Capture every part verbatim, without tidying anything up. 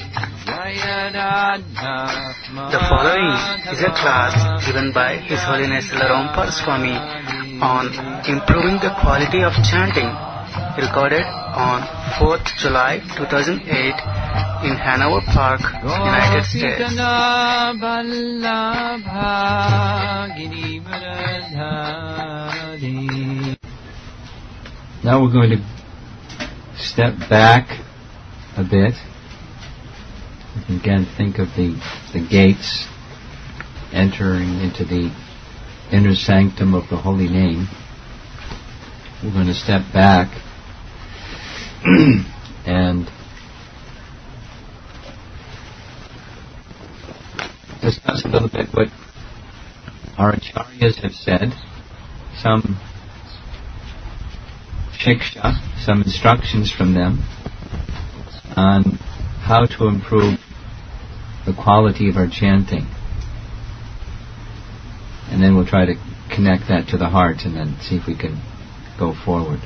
The following is a class given by His Holiness Larompal Swami on improving the quality of chanting, recorded on fourth July two thousand eight in Hanover Park, United States. Now we're going to step back a bit. Again, think of the, the gates entering into the inner sanctum of the holy name. We're going to step back and discuss a little bit what our acharyas have said, some shiksha, some instructions from them on how to improve the quality of our chanting. And then we'll try to connect that to the heart and then see if we can go forward.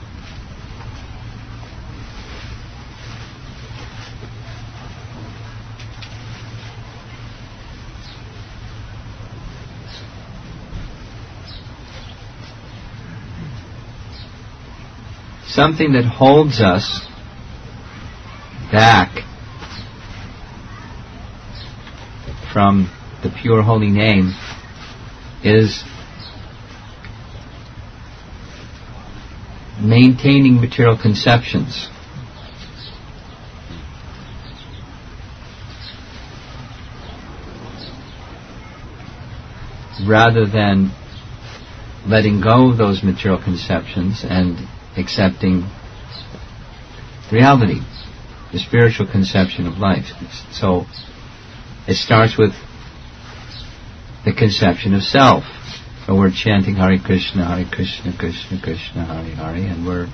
Something that holds us back from the pure holy name is maintaining material conceptions. Rather than letting go of those material conceptions and accepting reality, the spiritual conception of life. So it starts with the conception of self. So we're chanting Hare Krishna, Hare Krishna, Krishna Krishna, Hare Hare, and we're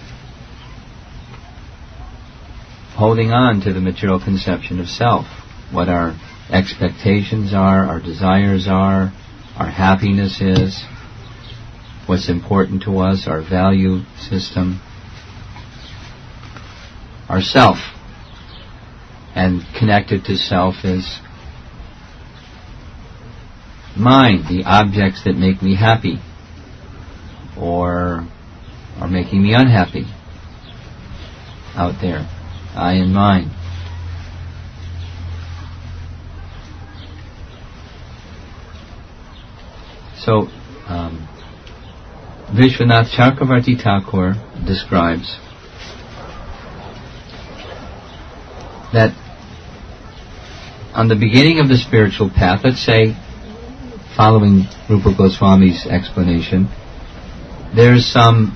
holding on to the material conception of self, what our expectations are, our desires are, our happiness is, what's important to us, our value system, our self. And connected to self is mind, the objects that make me happy or are making me unhappy out there, I and mine. So um, Vishwanath Chakravarti Thakur describes that on the beginning of the spiritual path, let's say, following Rupa Goswami's explanation, there's some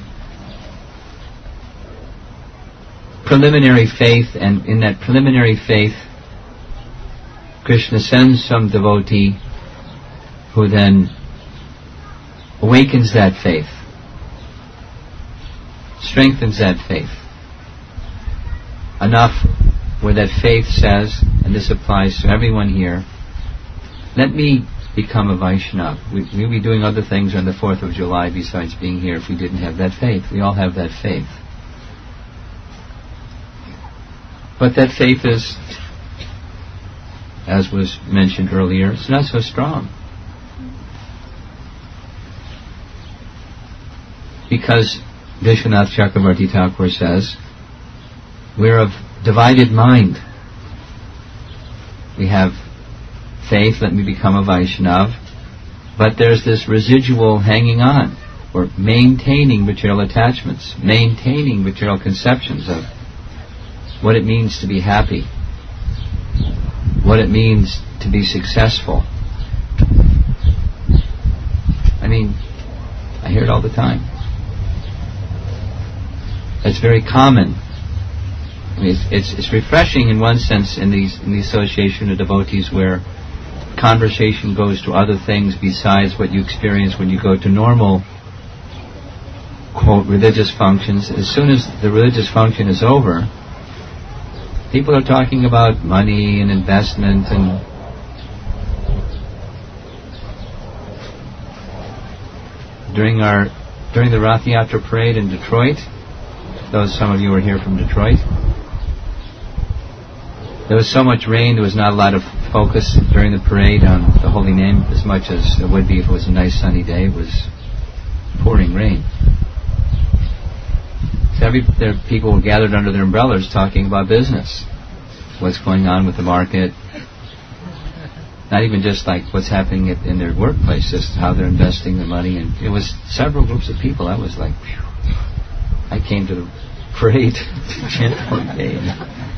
preliminary faith, and in that preliminary faith, Krishna sends some devotee who then awakens that faith, strengthens that faith enough where that faith says, and this applies to everyone here, let me become a Vaishnava. We, we'd be doing other things on the fourth of July besides being here if we didn't have that faith. We all have that faith. But that faith is, as was mentioned earlier, it's not so strong. Because Vishwanath Chakravarti Thakur says, we're of divided mind. We have faith, let me become a Vaishnava, but there's this residual hanging on. We're maintaining material attachments, maintaining material conceptions of what it means to be happy, what it means to be successful. I mean, I hear it all the time. It's very common. I mean, it's, it's, it's refreshing in one sense in these in the association of devotees where conversation goes to other things besides what you experience when you go to normal, quote, religious functions. As soon as the religious function is over, people are talking about money and investment and during our during the Rath Yatra parade in Detroit, those some of you were here from Detroit, there was so much rain, there was not a lot of focus during the parade on the holy name as much as it would be if it was a nice sunny day. It was pouring rain. So every, there, people were gathered under their umbrellas talking about business. What's going on with the market. Not even just like what's happening at, in their workplace, just how they're investing their money. And it was several groups of people. I was like, phew. I came to the parade to chant the holy name.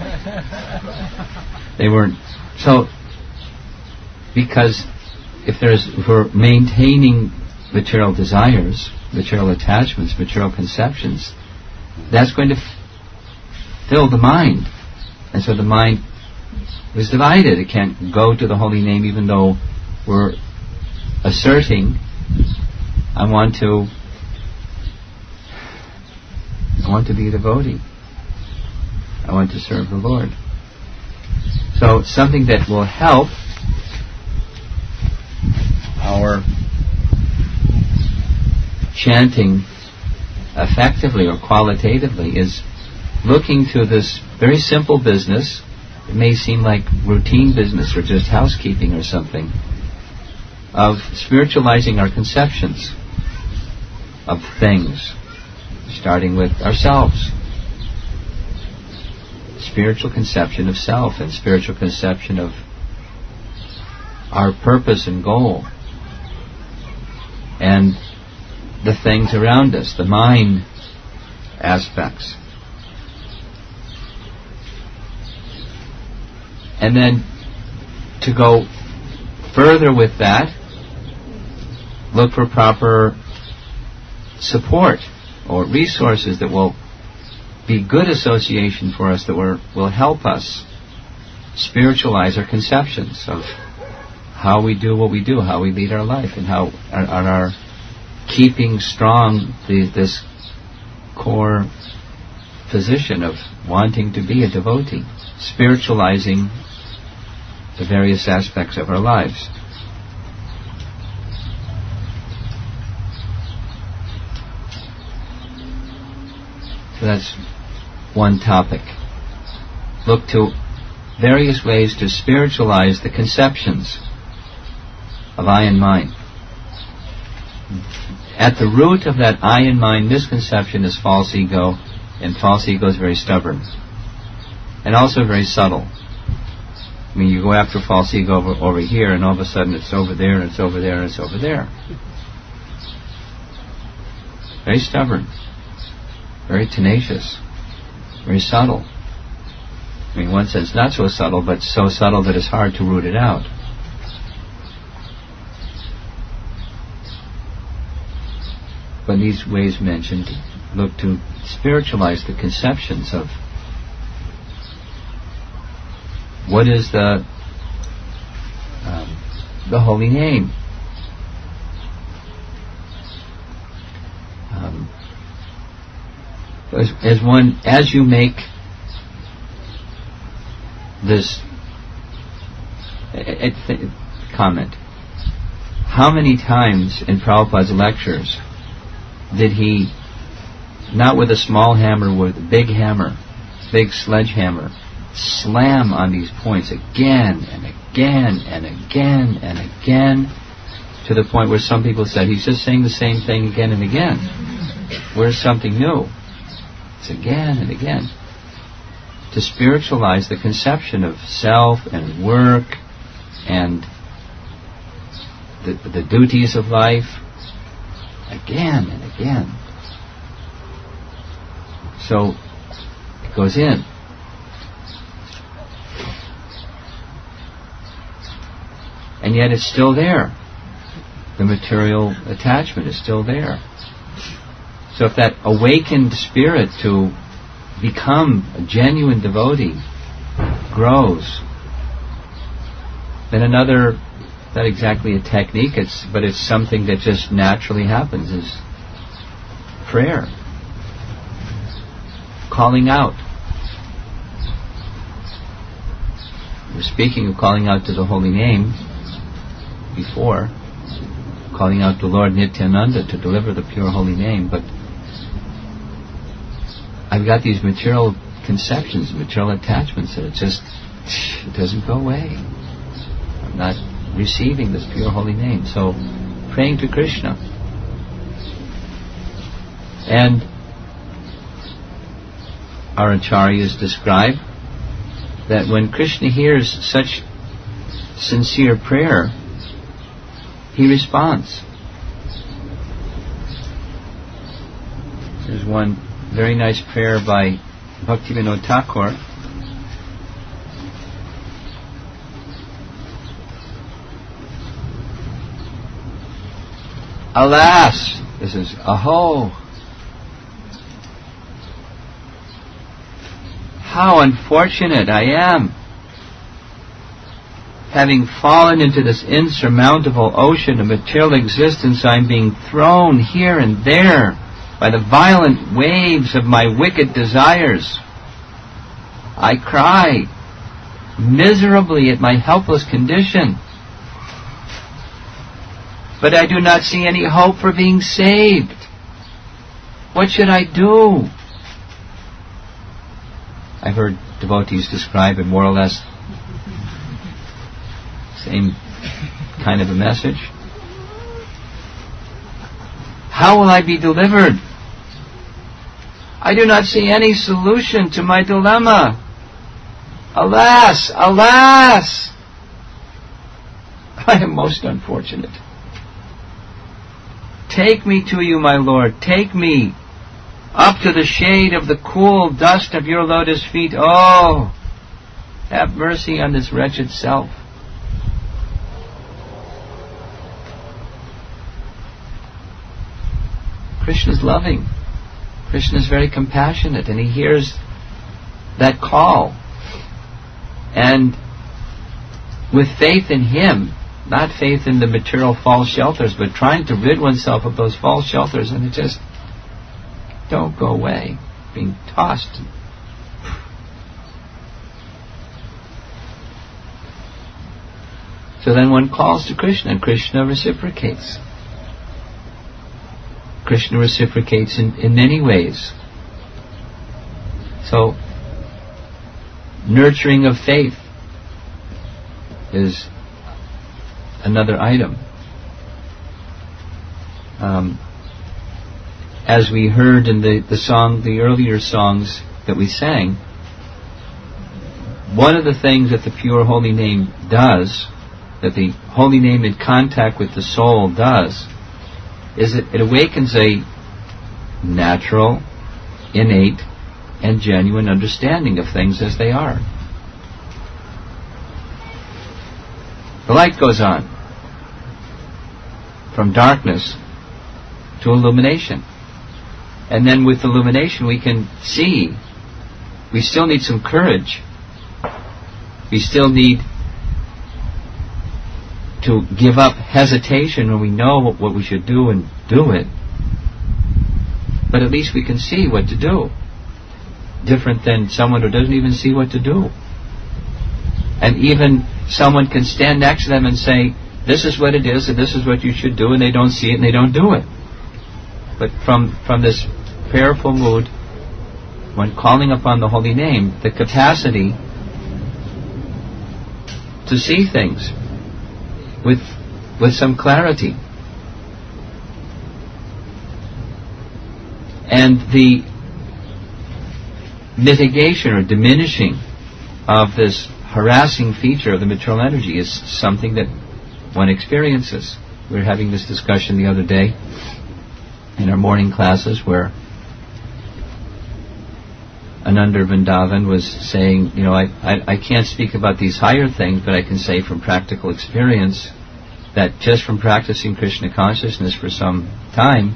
They weren't. So, because if there's, if we're maintaining material desires, material attachments, material conceptions, that's going to f- fill the mind. And so the mind is divided. It can't go to the holy name even though we're asserting, I want to I want to be a devotee. I want to serve the Lord. So something that will help our chanting effectively or qualitatively is looking to this very simple business. It may seem like routine business or just housekeeping or something, of spiritualizing our conceptions of things, starting with ourselves. Spiritual conception of self and spiritual conception of our purpose and goal, and the things around us, the mind aspects. And then to go further with that, look for proper support or resources that will be good association for us, that will, will help us spiritualize our conceptions of how we do what we do, how we lead our life, and how on our keeping strong the, this core position of wanting to be a devotee, spiritualizing the various aspects of our lives. So that's one topic. Look to various ways to spiritualize the conceptions of I and mine. At the root of that I and mine misconception is false ego, and false ego is very stubborn and also very subtle. I mean, you go after false ego over, over here, and all of a sudden it's over there, and it's over there, and it's over there. Very stubborn, very tenacious, very subtle. I mean, in one sense, not so subtle, but so subtle that it's hard to root it out. But in these ways mentioned, look to spiritualize the conceptions of what is the um, the holy name. Um, as, as one, as you make this uh, th- comment, how many times in Prabhupada's lectures did he, not with a small hammer, with a big hammer, big sledgehammer, slam on these points again and again and again and again, to the point where some people said he's just saying the same thing again and again. Where's something new? It's again and again. To spiritualize the conception of self and work and the, the duties of life again and again. So it goes in. And yet it's still there. The material attachment is still there. So if that awakened spirit to become a genuine devotee grows, then another, not exactly a technique, it's but it's something that just naturally happens, is prayer. Calling out. We're speaking of calling out to the holy name before, calling out to Lord Nityananda to deliver the pure holy name, but I've got these material conceptions, material attachments that are just it doesn't go away. I'm not receiving this pure holy name. So, praying to Krishna. And our acharyas describe that when Krishna hears such sincere prayer, he responds. There's one very nice prayer by Bhaktivinoda Thakur. Alas, this is aho. How unfortunate I am, having fallen into this insurmountable ocean of material existence. I'm being thrown here and there by the violent waves of my wicked desires. I cry miserably at my helpless condition, but I do not see any hope for being saved. What should I do? I've heard devotees describe it more or less same kind of a message. How will I be delivered? I do not see any solution to my dilemma. Alas, alas! I am most unfortunate. Take me to you, my Lord. Take me up to the shade of the cool dust of your lotus feet. Oh, have mercy on this wretched self. Krishna is loving. Krishna is very compassionate, and he hears that call. And with faith in him, not faith in the material false shelters, but trying to rid oneself of those false shelters, and it just don't go away, being tossed. So then one calls to Krishna, and Krishna reciprocates. Krishna reciprocates in, in many ways. So, nurturing of faith is another item. Um, as we heard in the, the song, the earlier songs that we sang, one of the things that the pure holy name does, that the holy name in contact with the soul does, is that it awakens a natural, innate, and genuine understanding of things as they are. The light goes on from darkness to illumination. And then with illumination we can see. We still need some courage. We still need to give up hesitation when we know what, what we should do and do it. But at least we can see what to do. Different than someone who doesn't even see what to do. And even someone can stand next to them and say, this is what it is and this is what you should do, and they don't see it and they don't do it. But from, from this prayerful mood, when calling upon the holy name, the capacity to see things with with some clarity. And the mitigation or diminishing of this harassing feature of the material energy is something that one experiences. We were having this discussion the other day in our morning classes where Ananda Vrindavan was saying, you know, I, I, I can't speak about these higher things, but I can say from practical experience that just from practicing Krishna consciousness for some time,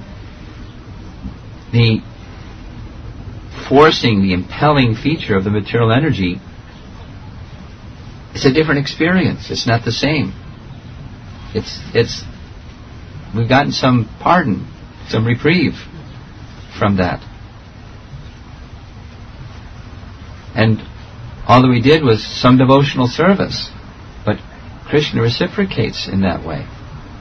the forcing, the impelling feature of the material energy, it's a different experience. It's not the same. It's, it's, we've gotten some pardon, some reprieve from that. And all that we did was some devotional service. But Krishna reciprocates in that way.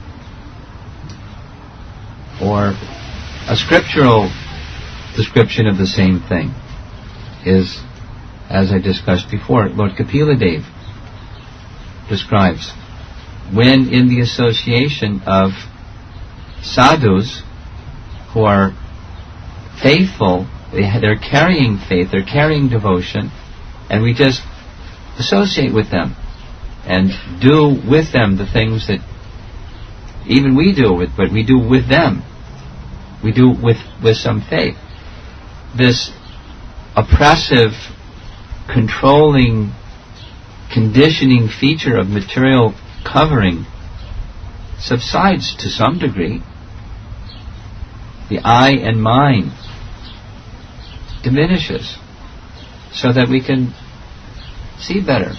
Or a scriptural description of the same thing is as I discussed before, Lord Kapila Dev describes, when in the association of sadhus who are faithful, they, they're carrying faith, they're carrying devotion, and we just associate with them and do with them the things that even we do with, but we do with them. We do with, with some faith. This oppressive, controlling, conditioning feature of material covering subsides to some degree. The I and mine diminishes so that we can see better.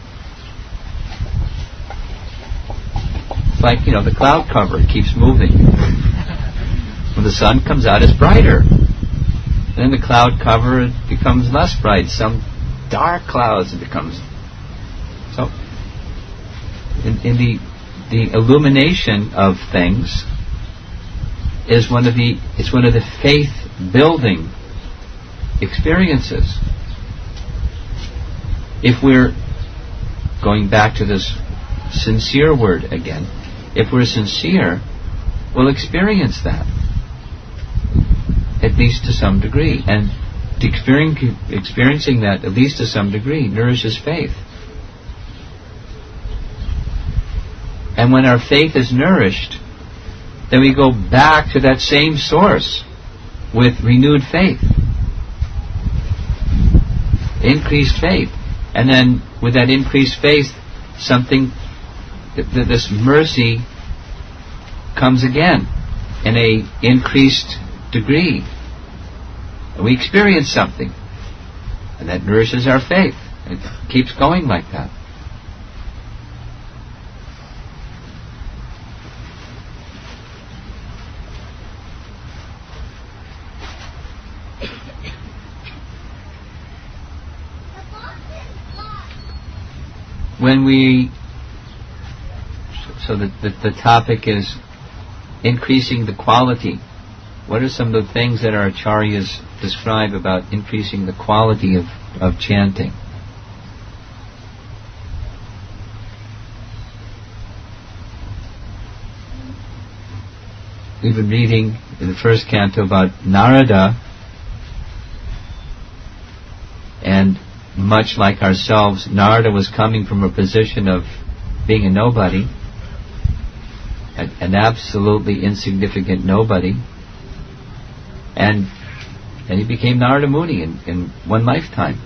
It's like, you know, the cloud cover keeps moving. When the sun comes out, it's brighter. Then the cloud cover, it becomes less bright. Some dark clouds, it becomes. So, in, in the the illumination of things is one of the it's one of the faith building experiences. If we're going back to this sincere word again, if we're sincere, we'll experience that, at least to some degree. And experience, experiencing that, at least to some degree, nourishes faith. And when our faith is nourished, then we go back to that same source with renewed faith, increased faith. And then with that increased faith, something, th- th- this mercy comes again in a increased degree. And we experience something, and that nourishes our faith. It keeps going like that. When we, so the, the, the topic is increasing the quality. What are some of the things that our acharyas describe about increasing the quality of, of chanting? We've been reading in the first canto about Narada, and much like ourselves, Narada was coming from a position of being a nobody, an, an absolutely insignificant nobody, and and he became Narada Muni in, in one lifetime.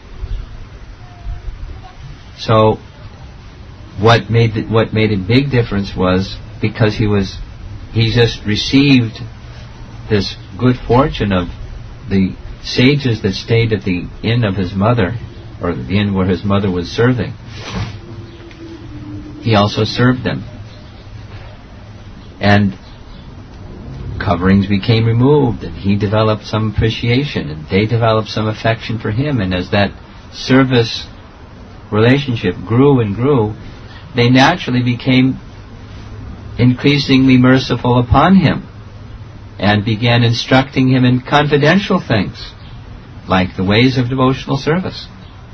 So what made the, what made a big difference was because he was he just received this good fortune of the sages that stayed at the inn of his mother, or the inn where his mother was serving. He also served them. And coverings became removed, and he developed some appreciation, and they developed some affection for him. And as that service relationship grew and grew, they naturally became increasingly merciful upon him and began instructing him in confidential things, like the ways of devotional service.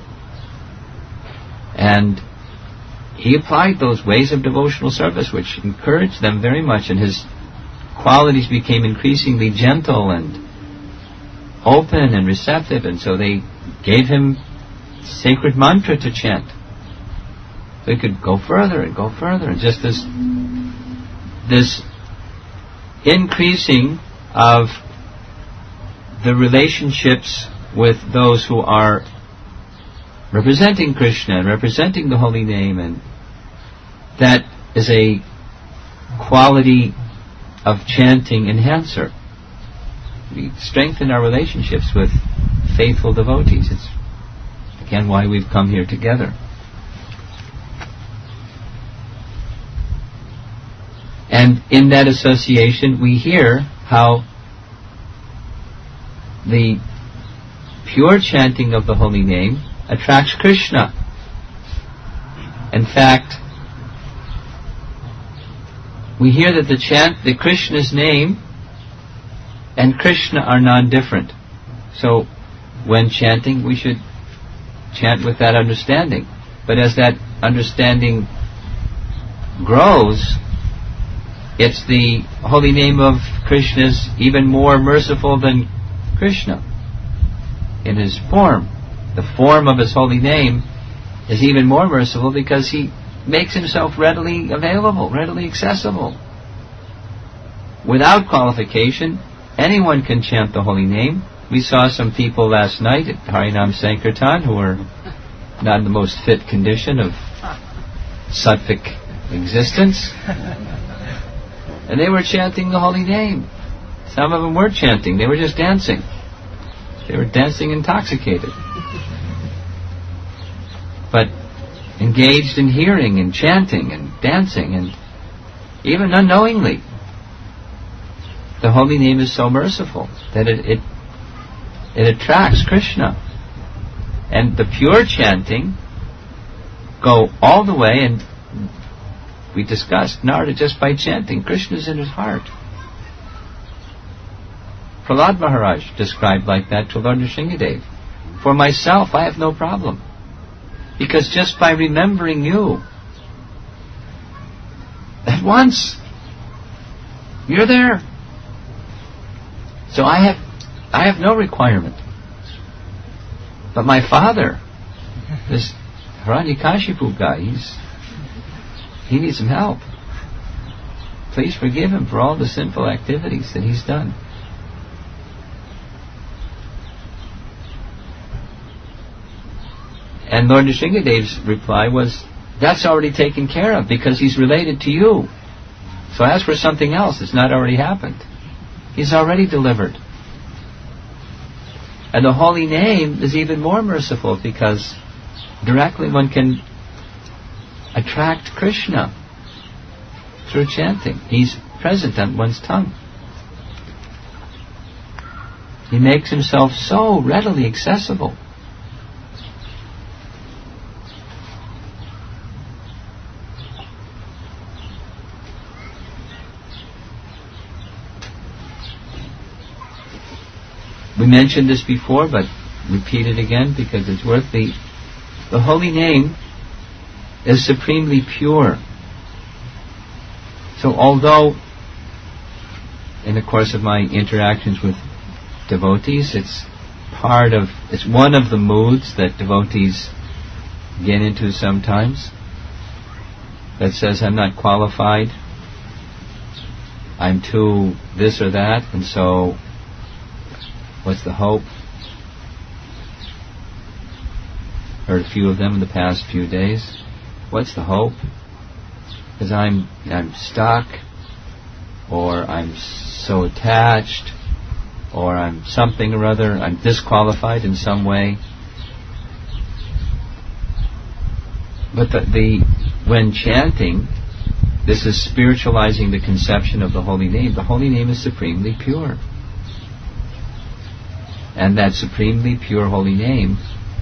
And he applied those ways of devotional service, which encouraged them very much, and his qualities became increasingly gentle and open and receptive, and so they gave him sacred mantra to chant. So he could go further and go further, and just this this increasing of the relationships with those who are representing Krishna and representing the holy name, and that is a quality of chanting enhancer. We strengthen our relationships with faithful devotees. It's again why we've come here together. And in that association we hear how the pure chanting of the holy name attracts Krishna. In fact, we hear that the chant, the Krishna's name and Krishna are non-different. So when chanting, we should chant with that understanding. But as that understanding grows, it's the holy name of Krishna is even more merciful than Krishna in his form. The form of his holy name is even more merciful because he makes himself readily available, readily accessible. Without qualification, anyone can chant the holy name. We saw some people last night at Harinam Sankirtan who were not in the most fit condition of sattvic existence. And they were chanting the holy name. Some of them weren't chanting, they were just dancing. They were dancing intoxicated. But engaged in hearing and chanting and dancing, and even unknowingly. The holy name is so merciful that it, it, it attracts Krishna. And the pure chanting go all the way, and we discussed Narada just by chanting. Krishna's in his heart. Prahlad Maharaj described like that to Lord Nrsingadev. For myself, I have no problem. Because just by remembering you, at once, you're there. So I have I have no requirement. But my father, this Hiranyakashipu guy, he's, he needs some help. Please forgive him for all the sinful activities that he's done. And Lord Nrsingadev's reply was, that's already taken care of because he's related to you. So ask for something else that's not already happened. He's already delivered. And the holy name is even more merciful because directly one can attract Krishna through chanting. He's present on one's tongue. He makes himself so readily accessible. We mentioned this before, but repeat it again because it's worth the... The holy name is supremely pure. So although, in the course of my interactions with devotees, it's part of... It's one of the moods that devotees get into sometimes, that says, I'm not qualified, I'm too this or that, and so... What's the hope? Heard a few of them in the past few days. What's the hope? Because I'm I'm stuck, or I'm so attached, or I'm something or other. I'm disqualified in some way. But the, the when chanting, this is spiritualizing the conception of the holy name. The holy name is supremely pure. And that supremely pure holy name,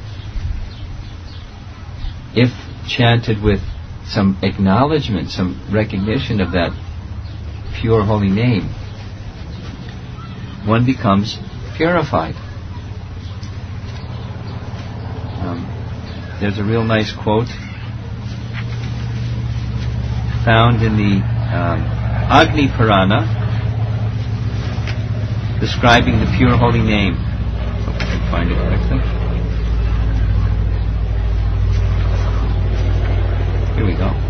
if chanted with some acknowledgement, some recognition of that pure holy name, one becomes purified. Um, there's a real nice quote found in the um, Agni Purana describing the pure holy name. Find it quickly. Here we go.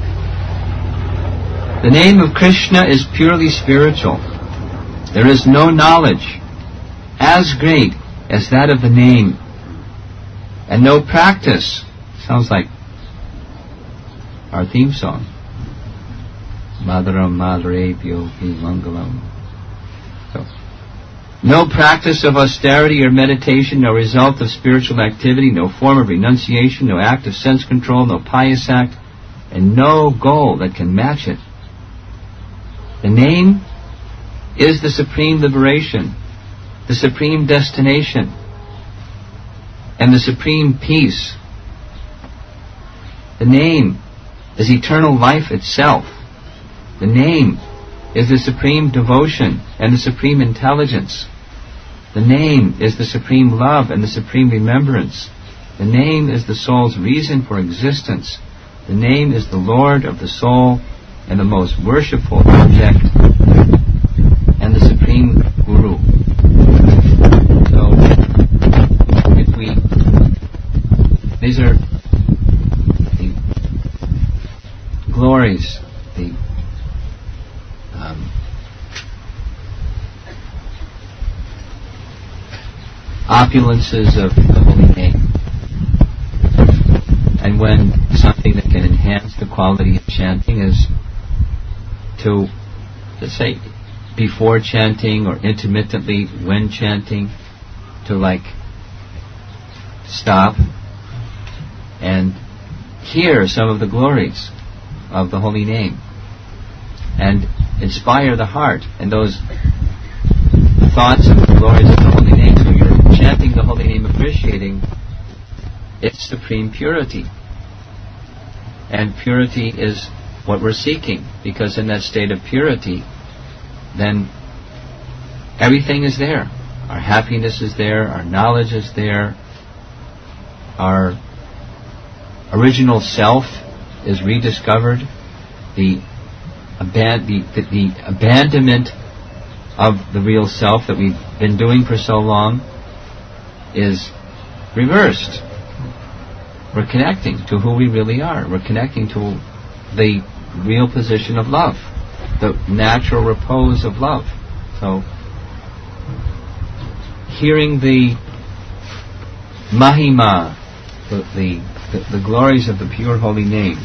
The name of Krishna is purely spiritual. There is no knowledge as great as that of the name, and no practice. Sounds like our theme song. Madaram Madharebhyo Hi Mangalam. So, no practice of austerity or meditation, no result of spiritual activity, no form of renunciation, no act of sense control, no pious act, and no goal that can match it. The name is the supreme liberation, the supreme destination, and the supreme peace. The name is eternal life itself. The name is the supreme devotion and the supreme intelligence. The name is the supreme love and the supreme remembrance. The name is the soul's reason for existence. The name is the Lord of the soul and the most worshipful object and the Supreme Guru. So, if we... These are the glories, the um, opulences of the holy name. And when something that can enhance the quality of chanting is to, let's say, before chanting or intermittently when chanting, to like stop and hear some of the glories of the holy name and inspire the heart and those thoughts of the glories of the holy name. So you're chanting the holy name, appreciating its supreme purity. And purity is what we're seeking, because in that state of purity, then everything is there. Our happiness is there, our knowledge is there, our original self is rediscovered, the, aban- the, the, the abandonment of the real self that we've been doing for so long is reversed. We're connecting to who we really are. We're connecting to the real position of love, the natural repose of love. So, hearing the Mahima, the, the, the, the glories of the pure holy name,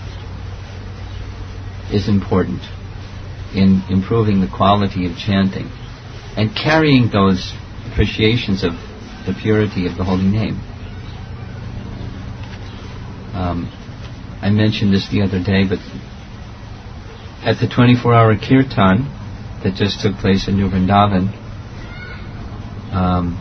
is important in improving the quality of chanting and carrying those appreciations of the purity of the holy name. Um, I mentioned this the other day, but at the twenty-four hour kirtan that just took place in New Vrindavan, um,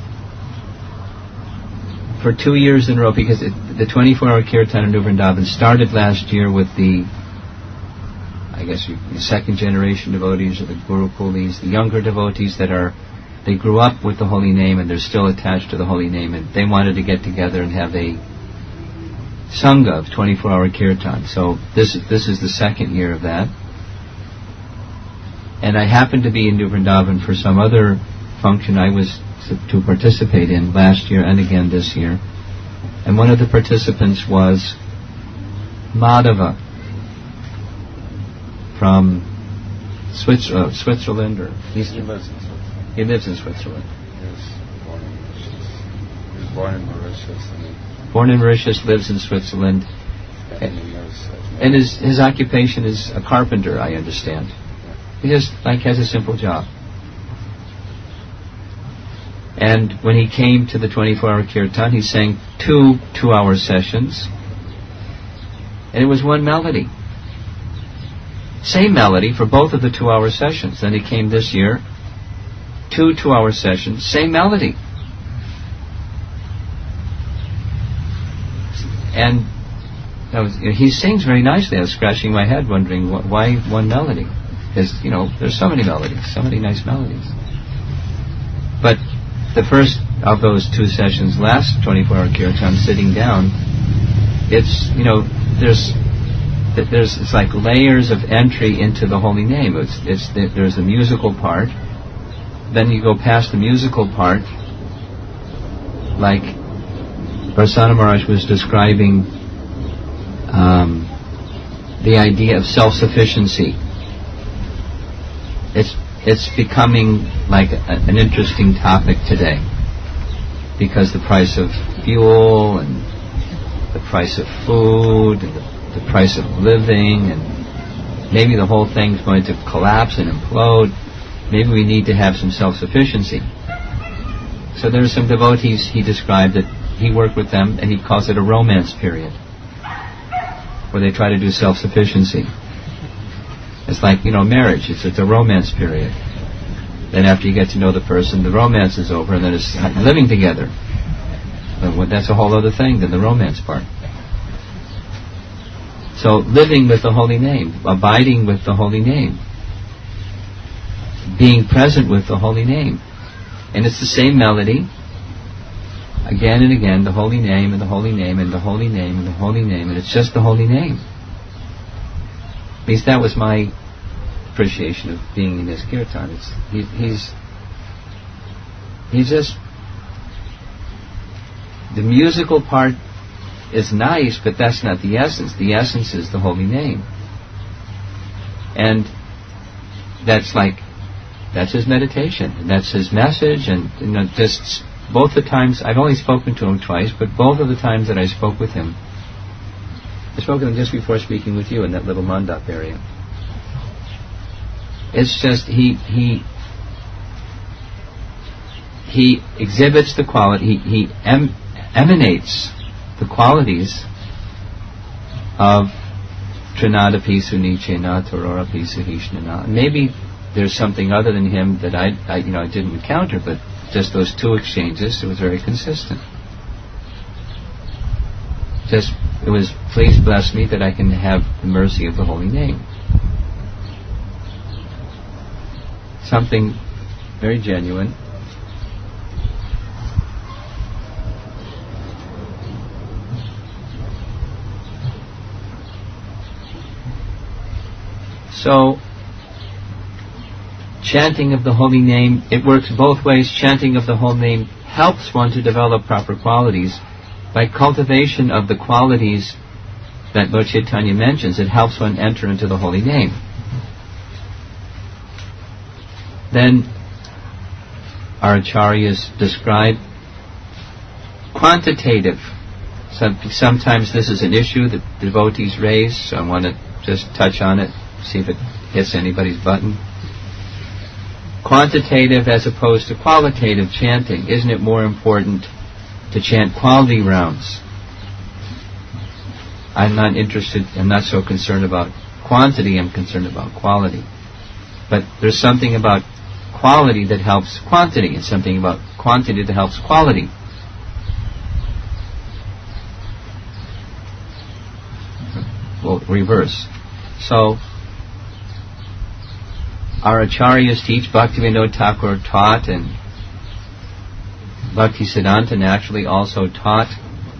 for two years in a row, because it, the twenty-four hour kirtan in New Vrindavan started last year with the, I guess, the second generation devotees, or the Gurukulis, the younger devotees that are, they grew up with the holy name and they're still attached to the holy name, and they wanted to get together and have a Sangha of twenty-four hour kirtan. So this this is the second year of that. And I happened to be in New Vrindavan for some other function I was to participate in last year and again this year. And one of the participants was Madhava from Swiss, uh, Switzerland, or he's, he lives in Switzerland. He lives in Switzerland. He was born in Mauritius. He was born in Mauritius. And he Born in Mauritius, lives in Switzerland. and he knows, uh, And his his occupation is a carpenter, I understand. He just like has a simple job. And when he came to the twenty-four hour kirtan, he sang two two-hour sessions, and it was one melody. Same melody for both of the two-hour sessions. Then he came this year, two two-hour sessions, same melody. And I was, you know, he sings very nicely. I was scratching my head wondering wh- why one melody. Because, you know, there's so many melodies, so many nice melodies. But the first of those two sessions, last twenty-four hour kirtan, sitting down, it's, you know, there's, there's, it's like layers of entry into the holy name. It's, it's, there's a musical part. Then you go past the musical part, like Prasanna Maharaj was describing um, the idea of self-sufficiency. It's it's becoming like a, an interesting topic today, because the price of fuel and the price of food and the, the price of living, and maybe the whole thing's going to collapse and implode. Maybe we need to have some self-sufficiency. So there are some devotees he described that he worked with them, and he calls it a romance period, where they try to do self-sufficiency. It's like, you know, marriage. It's, it's a romance period. Then after you get to know the person, the romance is over, and then it's living together. But that's a whole other thing than the romance part. So living with the holy name, abiding with the holy name, being present with the holy name. And it's the same melody. again and again the holy name and the holy name and the holy name and the holy name, and it's just the holy name. At least that was my appreciation of being in this kirtan. It's, he, he's he's just, the musical part is nice, but that's not the essence. The essence is the holy name. And that's like, that's his meditation, and that's his message, and you know, just both the times, I've only spoken to him twice, but both of the times that I spoke with him, I spoke with him just before speaking with you in that little mandap area. It's just, he, he, he exhibits the quality, he, he em, emanates the qualities of Trinadapi Sunichena Tororapi Sahishnana. Maybe there's something other than him that I, I, you know, I didn't encounter, but just those two exchanges, it was very consistent. Just, it was, please bless me that I can have the mercy of the holy name. Something very genuine. So, chanting of the holy name, it works both ways. Chanting of the holy name helps one to develop proper qualities. By cultivation of the qualities that Lord Chaitanya mentions, it helps one enter into the holy name. Then our acharyas describe quantitative. Some, sometimes this is an issue that devotees raise, so I want to just touch on it, see if it hits anybody's button. Quantitative as opposed to qualitative chanting. Isn't it more important to chant quality rounds? I'm not interested, I'm not so concerned about quantity, I'm concerned about quality. But there's something about quality that helps quantity, and something about quantity that helps quality. Well, reverse. So, our acharyas teach, Bhaktivinoda Thakur taught, and Bhaktisiddhanta naturally also taught,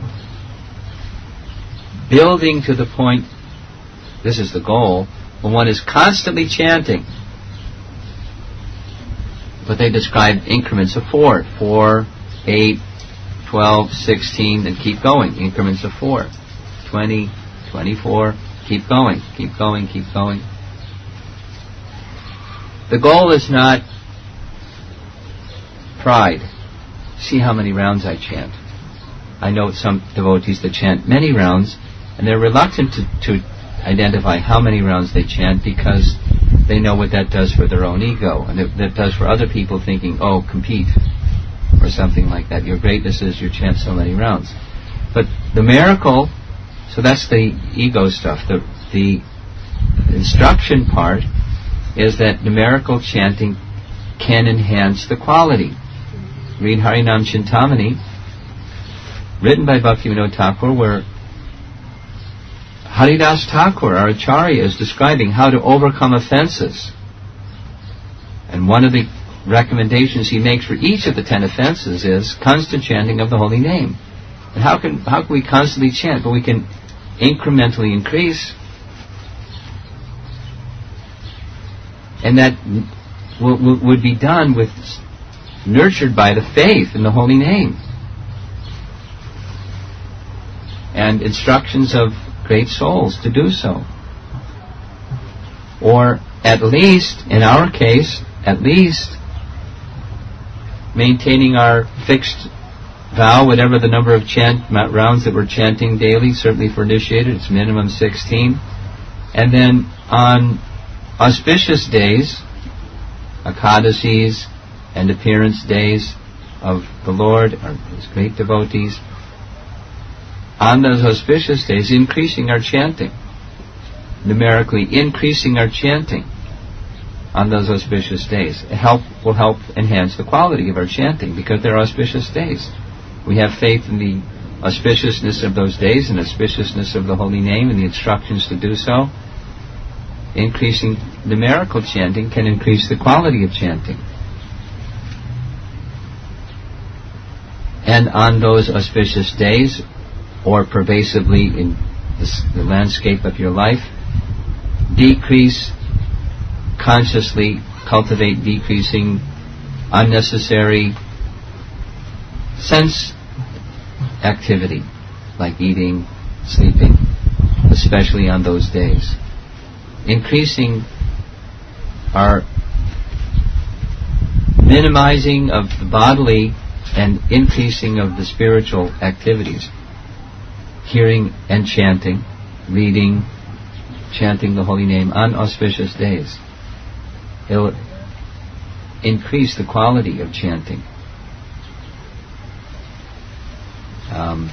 building to the point, this is the goal, when one is constantly chanting. But they describe increments of four, four, eight, twelve, sixteen, and keep going, increments of four, twenty, twenty-four, keep going, keep going, keep going. The goal is not pride. See how many rounds I chant. I know some devotees that chant many rounds, and they're reluctant to, to identify how many rounds they chant because they know what that does for their own ego, and that, that does for other people thinking, oh, compete, or something like that. Your greatness is you chant so many rounds. But the miracle, so that's the ego stuff. The, the instruction part is that numerical chanting can enhance the quality. Read Harinam Chintamani, written by Bhaktivinoda Thakur, where Haridas Thakur, our Acharya, is describing how to overcome offenses. And one of the recommendations he makes for each of the ten offenses is constant chanting of the holy name. And how can how can we constantly chant? But we can incrementally increase. And that w- w- would be done with, nurtured by the faith in the holy name. And instructions of great souls to do so. Or at least, in our case, at least maintaining our fixed vow, whatever the number of chant rounds that we're chanting daily, certainly for initiated, it's minimum sixteen. And then on auspicious days, Ekadasis and appearance days of the Lord, or His great devotees, on those auspicious days, increasing our chanting, numerically increasing our chanting on those auspicious days. It help, will help enhance the quality of our chanting because they're auspicious days. We have faith in the auspiciousness of those days and auspiciousness of the holy name and the instructions to do so. Increasing numerical chanting can increase the quality of chanting. and on those auspicious days, or pervasively in the, the landscape of your life, decrease, consciously cultivate decreasing unnecessary sense activity, like eating, sleeping, especially on those days. Increasing our minimizing of the bodily and increasing of the spiritual activities. Hearing and chanting, reading, chanting the holy name on auspicious days. It'll increase the quality of chanting. Um,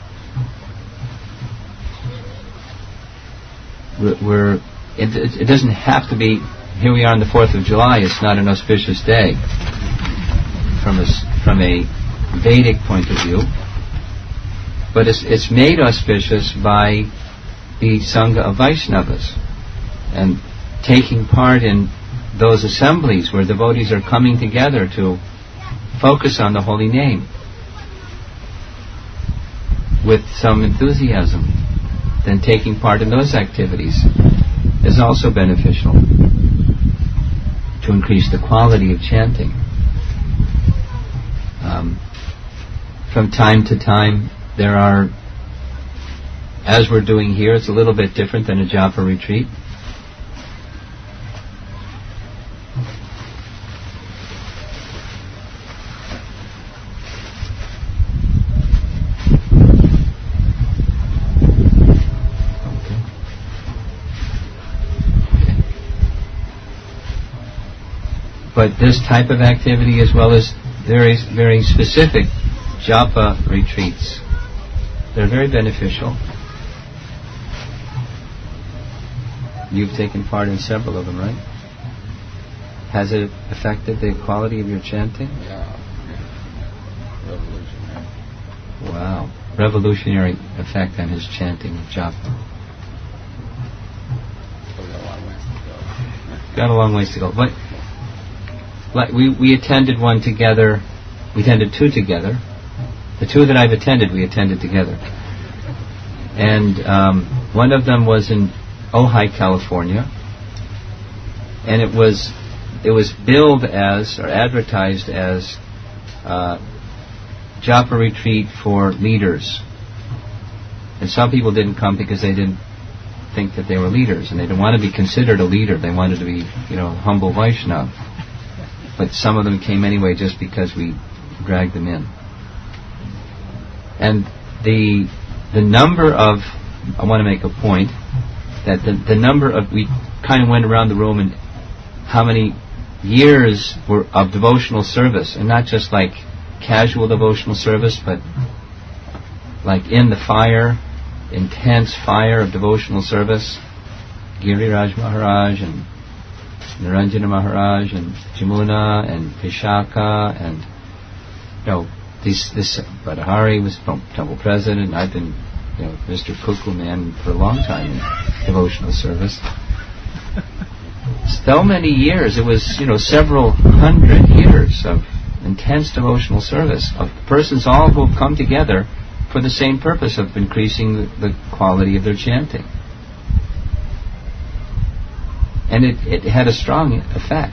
we're, it, it doesn't have to be, here we are on the fourth of July, it's not an auspicious day from a, from a Vedic point of view, but it's, it's made auspicious by the Sangha of Vaishnavas and taking part in those assemblies where devotees are coming together to focus on the holy name with some enthusiasm. Then taking part in those activities is also beneficial to increase the quality of chanting. Um, from time to time there are, as we're doing here, it's a little bit different than a japa retreat. But this type of activity, as well as very, very specific japa retreats, they're very beneficial. You've taken part in several of them, right? Has it affected the quality of your chanting? Yeah. yeah. Revolutionary. Wow. Revolutionary effect on his chanting of japa. Got a long ways to go. But like we, we attended one together, we attended two together. The two that I've attended, we attended together. And um, one of them was in Ojai, California, and it was it was billed as, or advertised as, uh, japa retreat for leaders. And some people didn't come because they didn't think that they were leaders, and they didn't want to be considered a leader. They wanted to be, you know, humble Vaishnava. But some of them came anyway just because we dragged them in. And the the number of, I want to make a point, that the, the number of, we kind of went around the room and how many years were of devotional service, and not just like casual devotional service, but like in the fire, intense fire of devotional service. Giriraj Maharaj and Niranjana Maharaj and Jamuna and Vishaka and, you know, this, this Bhattahari was temple president, and I've been, you know, Mister Cuckoo Man for a long time in devotional service. So many years, it was, you know, several hundred years of intense devotional service, of persons all who have come together for the same purpose of increasing the, the quality of their chanting. And it, it had a strong effect.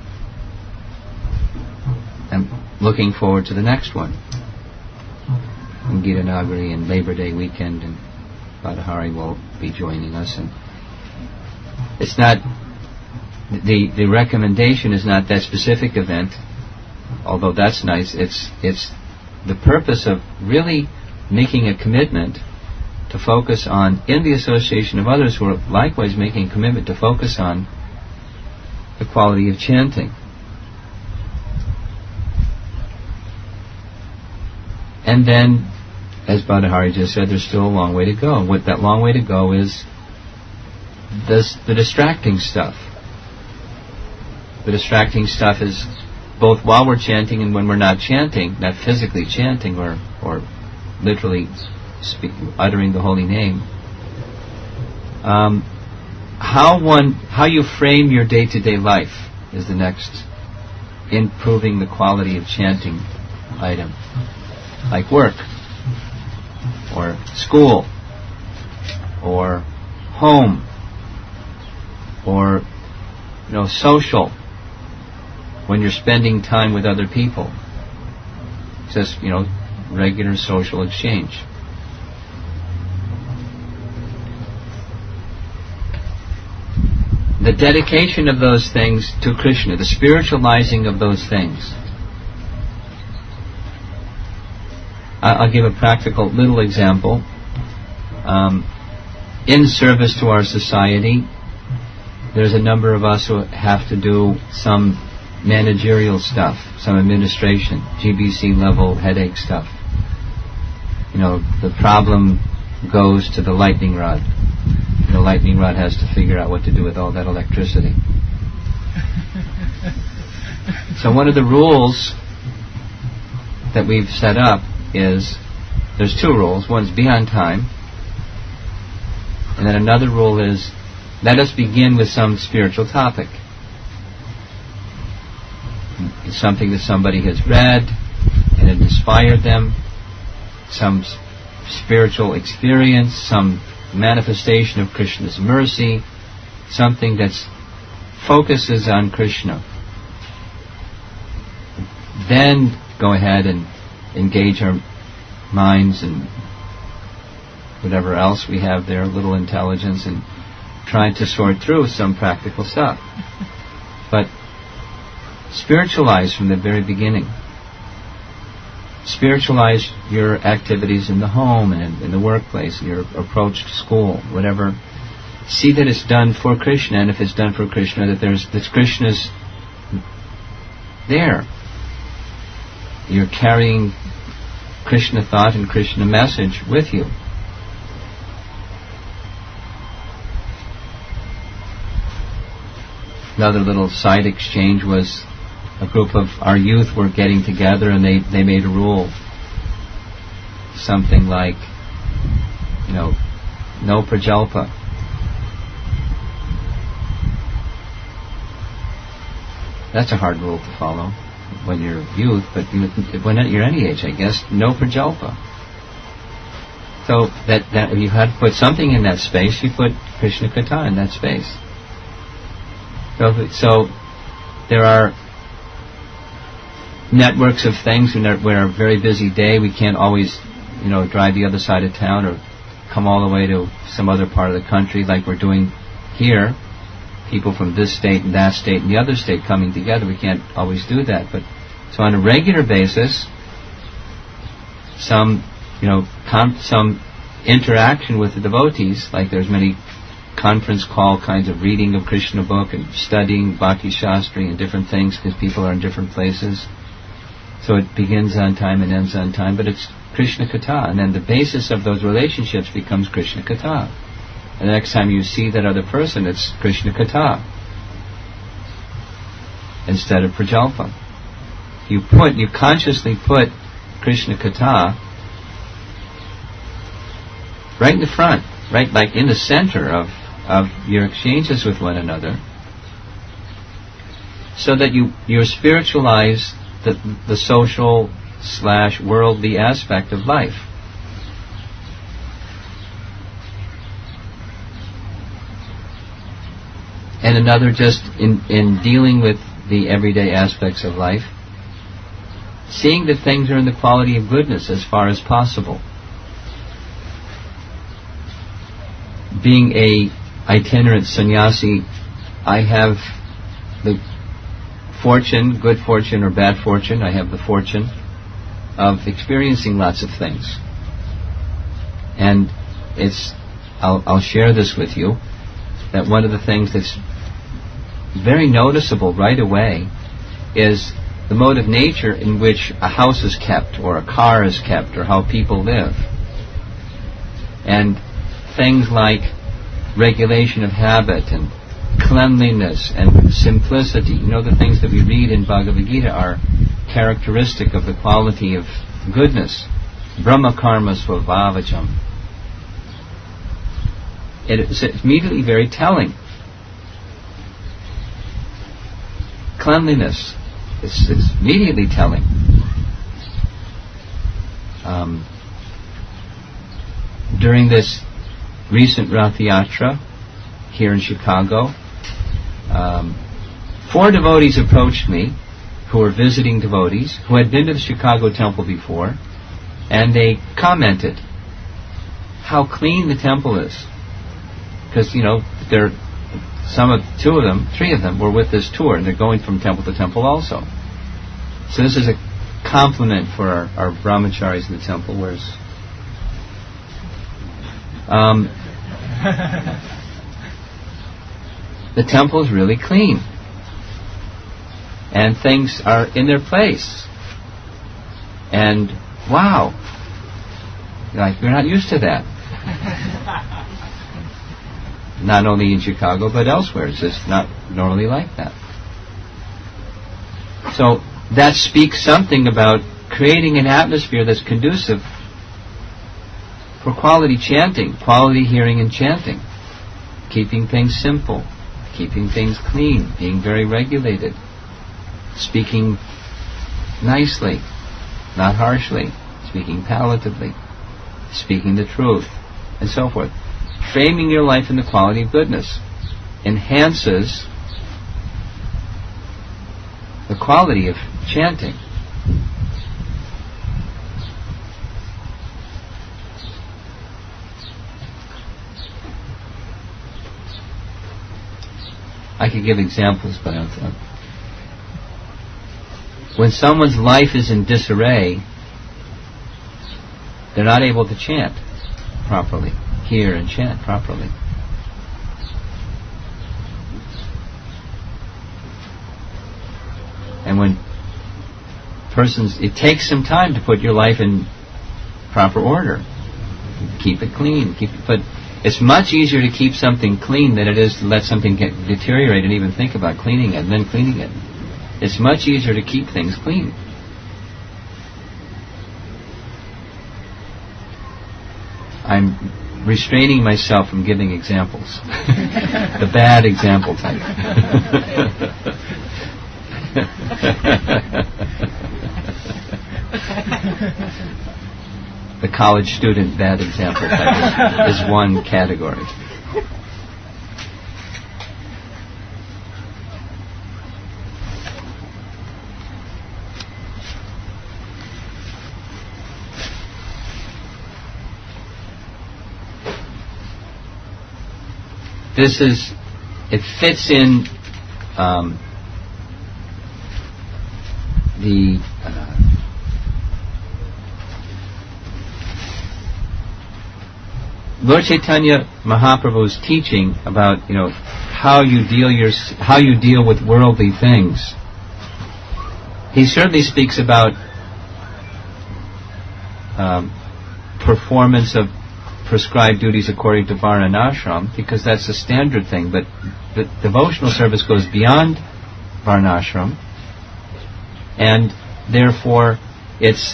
I'm looking forward to the next one. In Gita Nagari and Labor Day weekend, and Bhattahari will be joining us. And it's not, the the recommendation is not that specific event, although that's nice. It's it's the purpose of really making a commitment to focus on, in the association of others who are likewise making a commitment to focus on the quality of chanting. And then, as Bhattahari just said, there's still a long way to go. What that long way to go is this, the distracting stuff. The distracting stuff is both while we're chanting and when we're not chanting, not physically chanting or, or literally speak, uttering the holy name. Um, how one, how you frame your day-to-day life is the next improving the quality of chanting item. like work, or school, or home, or, you know, social, when you're spending time with other people. Just, you know, regular social exchange. The dedication of those things to Krishna, the spiritualizing of those things. I'll give a practical little example. Um, in service to our society, there's a number of us who have to do some managerial stuff, some administration, G B C level headache stuff. You know, the problem goes to the lightning rod. The lightning rod has to figure out what to do with all that electricity. So one of the rules that we've set up is, there's two rules. One's be on time, and then another rule is, let us begin with some spiritual topic. It's something that somebody has read and it inspired them, some s- spiritual experience, some manifestation of Krishna's mercy, something that focuses on Krishna. Then go ahead and engage our minds and whatever else we have there, a little intelligence, and try to sort through some practical stuff. But spiritualize from the very beginning. Spiritualize your activities in the home and in, in the workplace, your approach to school, whatever. See that it's done for Krishna, and if it's done for Krishna, that there's that Krishna's there. You're carrying Krishna thought and Krishna message with you. Another little side exchange was a group of our youth were getting together, and they, they made a rule. Something like, you know, no prajalpa. That's a hard rule to follow when you're youth, but you, when you're any age, I guess, no prajalpa. So that, that if you had to put something in that space, you put Krishna Katha in that space. So, so there are networks of things when we're a very busy day, we can't always, you know, drive the other side of town or come all the way to some other part of the country like we're doing here. People from this state and that state and the other state coming together, we can't always do that. But so on a regular basis, some, you know, com- some interaction with the devotees, like there's many conference call kinds of reading of Krishna book and studying Bhakti Shastri and different things because people are in different places. So it begins on time and ends on time, but it's Krishna Katha, and then the basis of those relationships becomes Krishna Katha. And the next time you see that other person, it's Krishna Katha instead of prajalpa. You put, you consciously put Krishna Katha right in the front, right, like in the center of, of your exchanges with one another, so that you you spiritualize the the social slash worldly aspect of life. And another, just in, in dealing with the everyday aspects of life, seeing that things are in the quality of goodness as far as possible. Being a itinerant sannyasi, I have the fortune, good fortune or bad fortune, I have the fortune of experiencing lots of things. And it's, I'll, I'll share this with you, that one of the things that's very noticeable right away is the mode of nature in which a house is kept, or a car is kept, or how people live. And things like regulation of habit and cleanliness and simplicity, you know, the things that we read in Bhagavad Gita are characteristic of the quality of goodness. Brahma karma svabhavajam. It's immediately very telling. Cleanliness, it's, it's immediately telling. Um, during this recent Rath Yatra here in Chicago, um, four devotees approached me who were visiting devotees who had been to the Chicago temple before, and they commented how clean the temple is. Because, you know, they're, some of, two of them, three of them were with this tour, and they're going from temple to temple also. So this is a compliment for our, our brahmacharis in the temple, whereas um, the temple is really clean. And things are in their place. And, wow, like, we're not used to that. Not only in Chicago, but elsewhere. It's just not normally like that. So, that speaks something about creating an atmosphere that's conducive for quality chanting, quality hearing and chanting. Keeping things simple, keeping things clean, being very regulated. Speaking nicely, not harshly, speaking palatably, speaking the truth, and so forth. Framing your life in the quality of goodness enhances the quality of chanting. I could give examples, but I don't. When someone's life is in disarray, they're not able to chant properly, hear and chant properly. And when persons, it takes some time to put your life in proper order. Keep it clean, keep it, but it's much easier to keep something clean than it is to let something get deteriorate and even think about cleaning it and then cleaning it. It's much easier to keep things clean. I'm restraining myself from giving examples. The bad example type. The college student bad example type is, is one category. This is, it fits in um, the uh, Lord Chaitanya Mahaprabhu's teaching about, you know, how you deal your how you deal with worldly things. He certainly speaks about um, performance of prescribed duties according to Varna and Ashram, because that's the standard thing, but the devotional service goes beyond Varna Ashram, and therefore it's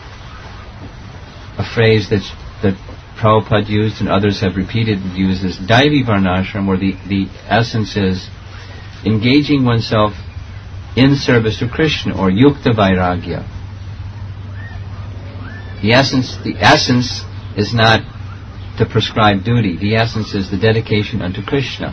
a phrase that's, that Prabhupada used and others have repeated and used as Daivi Varnashram, where the, the essence is engaging oneself in service to Krishna, or Yukta Vairagya. The essence, the essence is not the prescribed duty. The essence is the dedication unto Krishna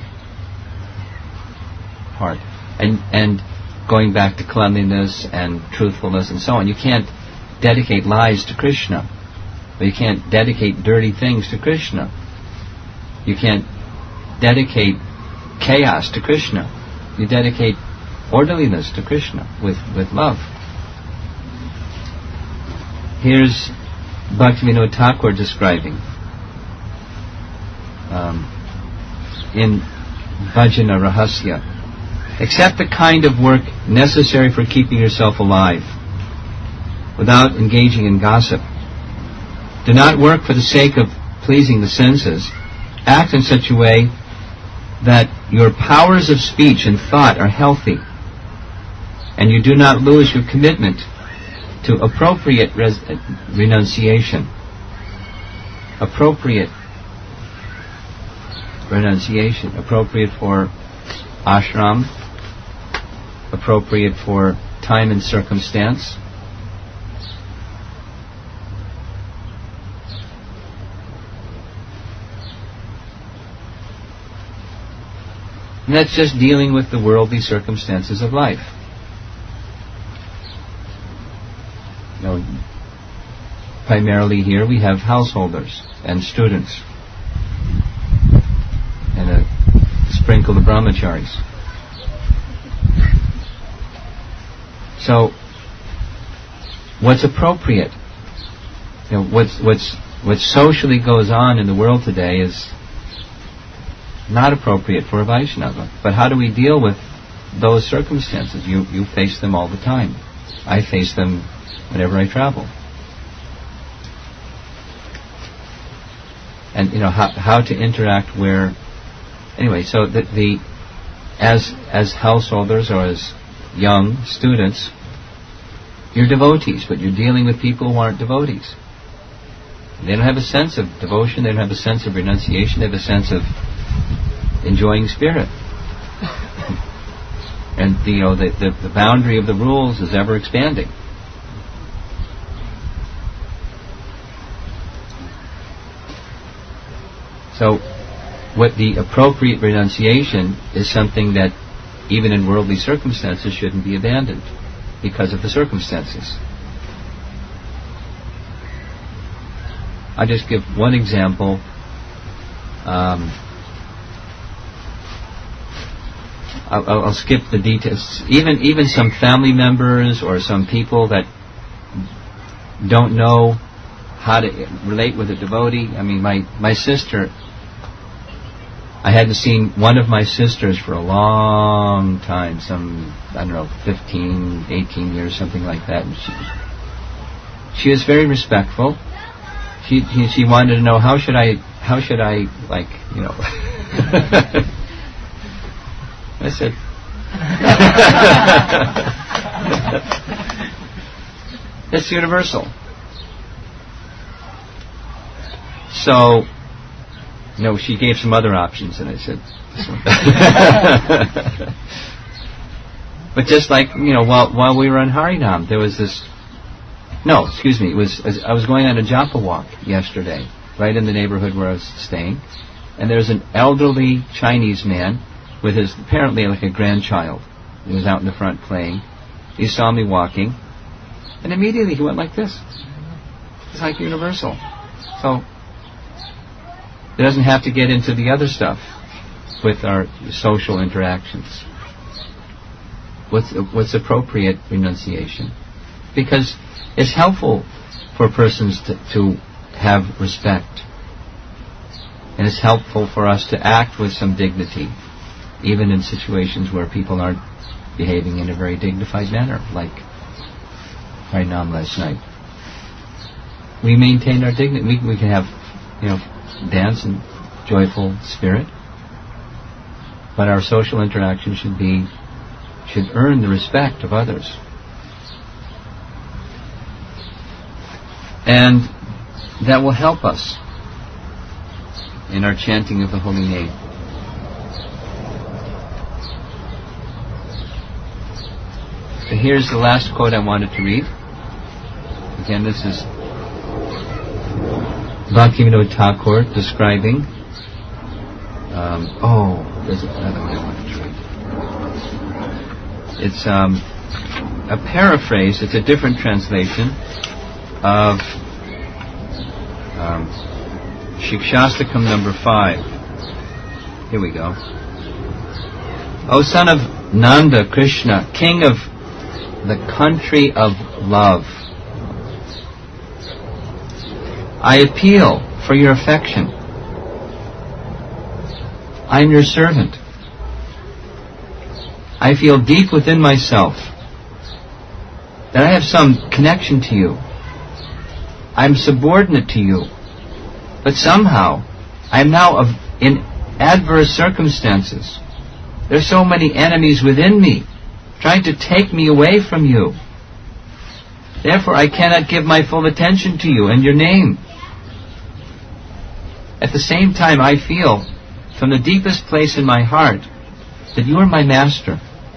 part. And and going back to cleanliness and truthfulness and so on. You can't dedicate lies to Krishna. But you can't dedicate dirty things to Krishna. You can't dedicate chaos to Krishna. You dedicate orderliness to Krishna with, with love. Here's Bhaktivinoda Thakur describing um, in Bhajana Rahasya. Accept the kind of work necessary for keeping yourself alive without engaging in gossip. Do not work for the sake of pleasing the senses. Act in such a way that your powers of speech and thought are healthy, and you do not lose your commitment to appropriate res- renunciation. Appropriate renunciation. Appropriate for ashram. Appropriate for time and circumstance. And that's just dealing with the worldly circumstances of life. You know, primarily here we have householders and students and a sprinkle of brahmacharis. So, what's appropriate? You know, what's what's what socially goes on in the world today is not appropriate for a Vaishnava. But how do we deal with those circumstances? You you face them all the time. I face them whenever I travel. And you know how how to interact where. Anyway, so the, the as as householders or as young students, you're devotees, but you're dealing with people who aren't devotees. They don't have a sense of devotion, they don't have a sense of renunciation, they have a sense of enjoying spirit. And the, you know, the, the, the boundary of the rules is ever expanding. So, what the appropriate renunciation is something that even in worldly circumstances shouldn't be abandoned because of the circumstances. I'll just give one example. Um, I'll, I'll skip the details. Even even some family members or some people that don't know how to relate with a devotee. I mean, my, my sister, I hadn't seen one of my sisters for a long time, some, I don't know, fifteen, eighteen years, something like that. And she, she was very respectful. She, she she wanted to know how should I how should I like you know. I said, it's universal. So, no, she gave some other options, and I said, this one. But just like you know, while while we were on Harinam, there was this. No, excuse me. It was I was going on a japa walk yesterday, right in the neighborhood where I was staying, and there's an elderly Chinese man with his apparently like a grandchild. He was out in the front playing. He saw me walking, and immediately he went like this. It's like universal. So it doesn't have to get into the other stuff with our social interactions. What's what's appropriate renunciation? Because it's helpful for persons to, to have respect. And it's helpful for us to act with some dignity, even in situations where people aren't behaving in a very dignified manner, like Harinam last night. We maintain our dignity. We, we can have, you know, dance and joyful spirit, but our social interaction should be, should earn the respect of others. And that will help us in our chanting of the holy name. So here's the last quote I wanted to read. Again, this is Bhaktivinoda Thakur describing. Um, oh, there's another one I wanted to read. It's um, a paraphrase. It's a different translation of um, Shikshastakam number five. Here we go. O son of Nanda Krishna, king of the country of love, I appeal for your affection. I am your servant. I feel deep within myself that I have some connection to you. I'm subordinate to you, but somehow I am now of, in adverse circumstances. There are so many enemies within me, trying to take me away from you. Therefore I cannot give my full attention to you and your name. At the same time I feel, from the deepest place in my heart, that you are my master.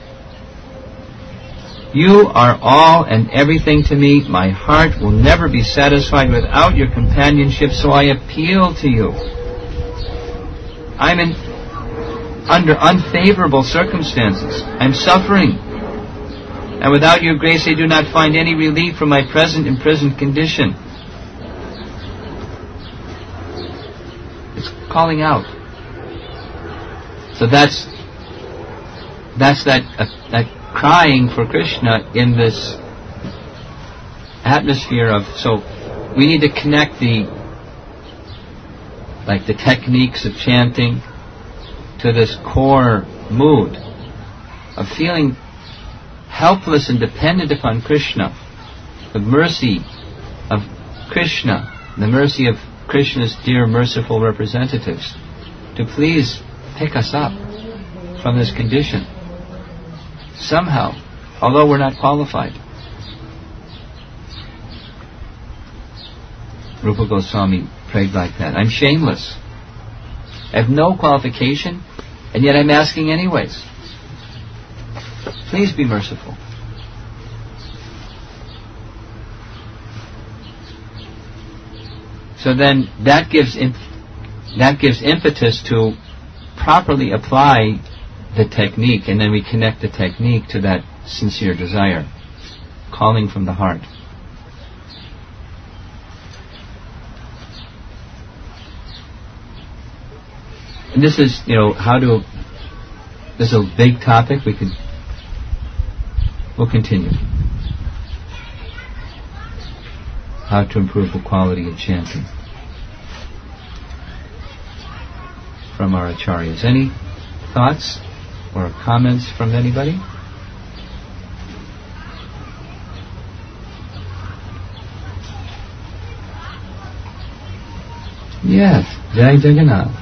You are all and everything to me. My heart will never be satisfied without your companionship, so I appeal to you. I'm in under unfavorable circumstances. I'm suffering. And without your grace I do not find any relief from my present imprisoned condition. It's calling out. So that's that's that uh, that crying for Krishna in this atmosphere of, so we need to connect the like the techniques of chanting to this core mood of feeling helpless and dependent upon Krishna, the mercy of Krishna, the mercy of Krishna's dear merciful representatives, to please pick us up from this condition somehow, although we're not qualified. Rupa Goswami prayed like that. I'm shameless. I have no qualification, and yet I'm asking anyways. Please be merciful. So then that gives imp- that gives impetus to properly apply the technique, and then we connect the technique to that sincere desire, calling from the heart. And this is, you know, how to, this is a big topic. We could, we'll continue. How to improve the quality of chanting from our acharyas. Any thoughts or comments from anybody? Yes, Jai Jagannath.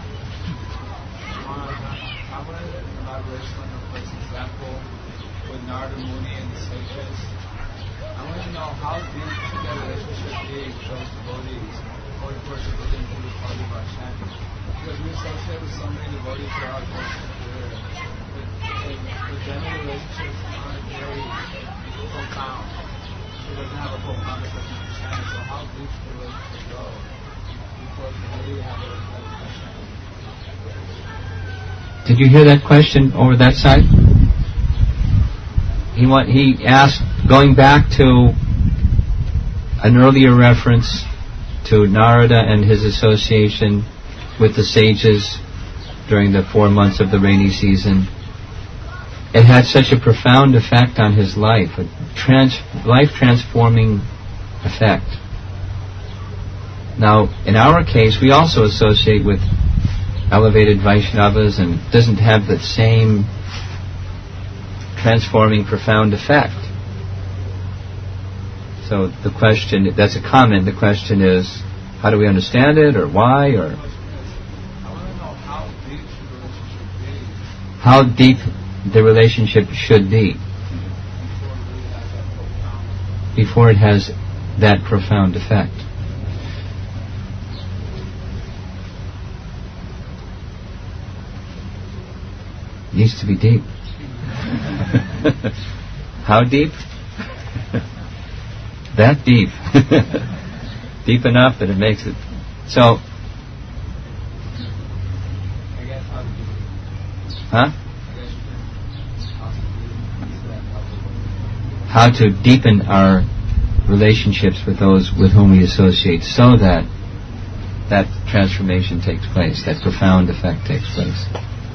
Did you hear that question over that side? He want, he asked, going back to an earlier reference to Narada and his association with the sages during the four months of the rainy season. It had such a profound effect on his life, a trans, life-transforming effect. Now, in our case, we also associate with elevated Vaishnavas, and it doesn't have the same transforming, profound effect. So the question, that's a comment, the question is, how do we understand it, or why, or... I want to know how deep the relationship is. How deep the relationship should be before it has that profound effect. Needs to be deep. How deep? That deep. Deep enough that it makes it. So, huh? How to deepen our relationships with those with whom we associate, so that that transformation takes place, that profound effect takes place.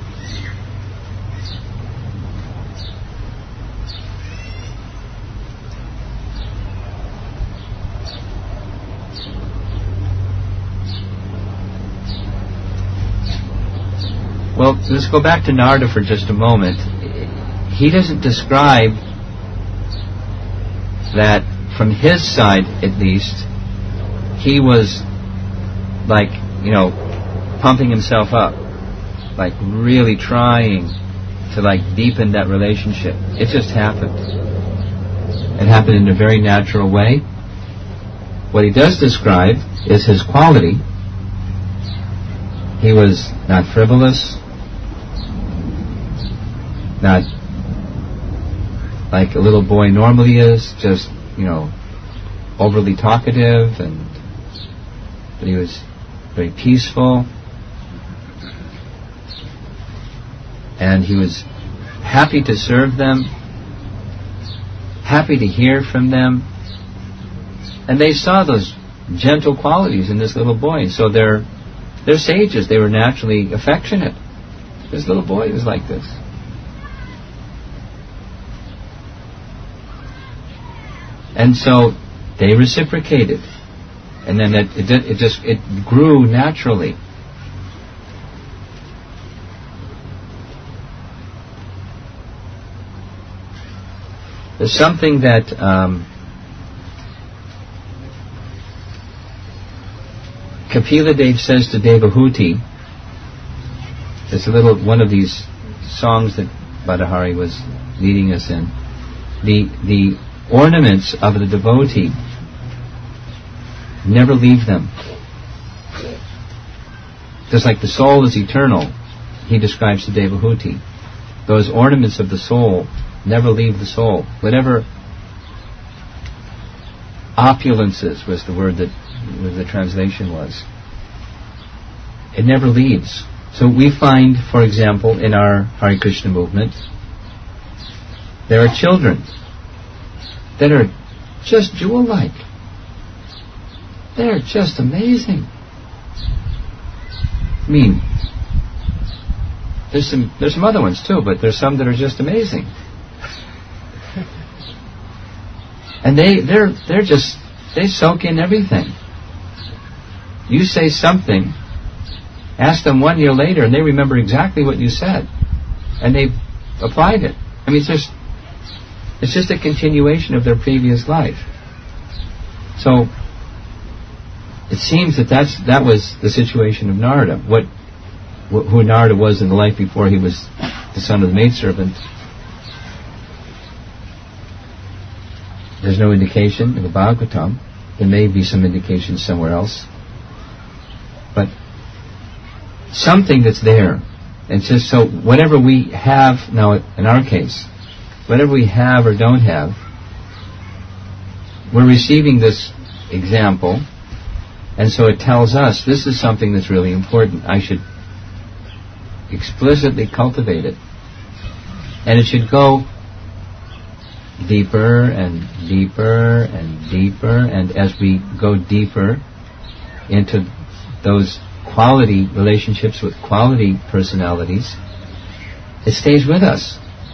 Well, let's go back to Narada for just a moment. He doesn't describe that, from his side at least, he was like, you know, pumping himself up, like really trying to like deepen that relationship. It just happened. It happened in a very natural way. What he does describe is his quality. He was not frivolous, not like a little boy normally is, just, you know, overly talkative, and but he was very peaceful. And he was happy to serve them, happy to hear from them. And they saw those gentle qualities in this little boy. And so they're, they're sages. They were naturally affectionate. This little boy was like this. And so they reciprocated. And then it, it, it just it grew naturally. There's something that um, Kapila Dev says to Devahuti. There's a little one of these songs that Bhattacharya was leading us in. The the ornaments of the devotee never leave them. Just like the soul is eternal, he describes to Devahuti. Those ornaments of the soul never leave the soul. Whatever opulences was the word that the translation was. It never leaves. So we find, for example, in our Hare Krishna movement, there are children that are just jewel-like. They're just amazing. I mean, there's some there's some other ones too, but there's some that are just amazing. And they they're they're just they soak in everything. You say something, ask them one year later, and they remember exactly what you said, and they've applied it. I mean, it's just it's just a continuation of their previous life. So it seems that that's that was the situation of Narada. What wh- who Narada was in the life before he was the son of the maidservant. There's no indication in the Bhagavatam. There may be some indication somewhere else. But something that's there. And just so whatever we have, now in our case, whatever we have or don't have, we're receiving this example, and so it tells us this is something that's really important. I should explicitly cultivate it. And it should go deeper and deeper and deeper, and as we go deeper into those quality relationships with quality personalities, it stays with us.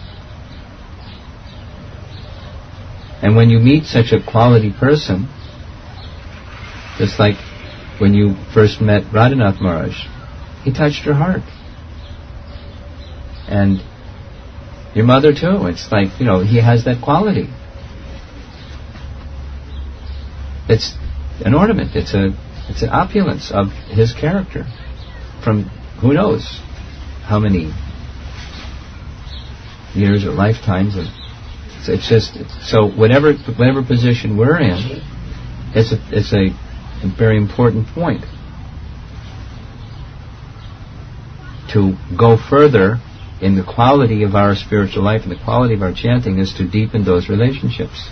And when you meet such a quality person, just like when you first met Radhanath Maharaj, he touched your heart. And your mother too. It's like, you know, he has that quality. It's an ornament. It's a it's an opulence of his character from who knows how many years or lifetimes. Of, it's, it's just it's, so whatever whatever position we're in, it's a it's a, a very important point to go further in the quality of our spiritual life and the quality of our chanting is to deepen those relationships.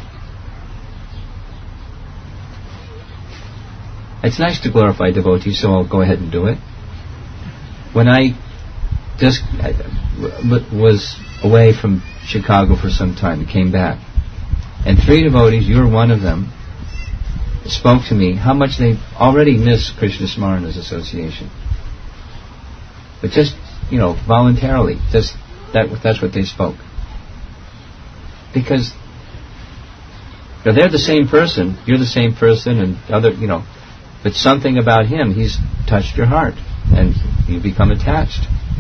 It's nice to glorify devotees, so I'll go ahead and do it. When I just I was away from Chicago for some time and came back, and three devotees, you were one of them, spoke to me how much they already miss Krishna Smarana's association. But just, you know, voluntarily, just that that's what they spoke. Because you know, they're the same person, you're the same person, and other, you know, but something about him, he's touched your heart, and you become attached.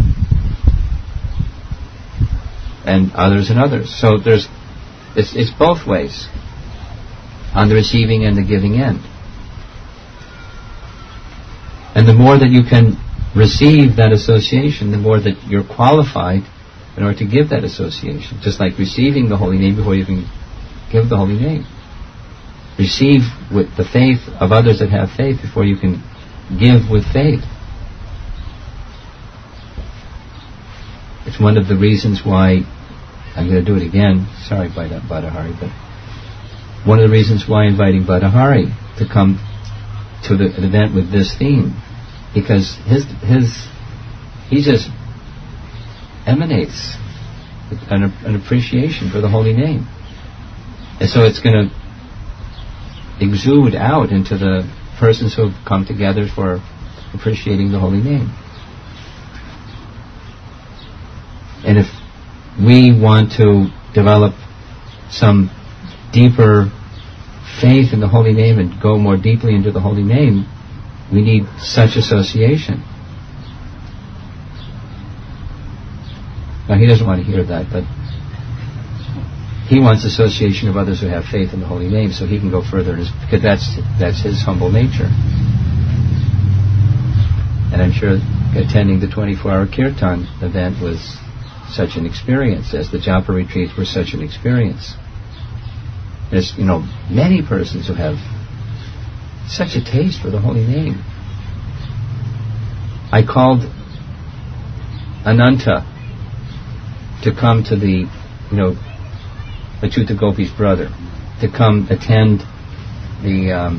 And others and others. So there's, it's, it's both ways, on the receiving and the giving end. And the more that you can receive that association, the more that you're qualified in order to give that association. Just like receiving the holy name before you can give the holy name. Receive with the faith of others that have faith before you can give with faith. It's one of the reasons why, I'm going to do it again, sorry by that Bhattacharya, but one of the reasons why inviting Bhattacharya to come to the, an event with this theme, because his his he just emanates an, an appreciation for the holy name. And so it's going to exude out into the persons who have come together for appreciating the holy name. And if we want to develop some deeper faith in the holy name and go more deeply into the holy name, we need such association. Now he doesn't want to hear that, but he wants association of others who have faith in the holy name, so he can go further in his, because that's that's his humble nature. And I'm sure attending the twenty-four hour kirtan event was such an experience, as the japa retreats were such an experience. There's, you know, many persons who have such a taste for the holy name. I called Ananta to come to the, you know, Achyuta Gopi's brother, to come attend the um,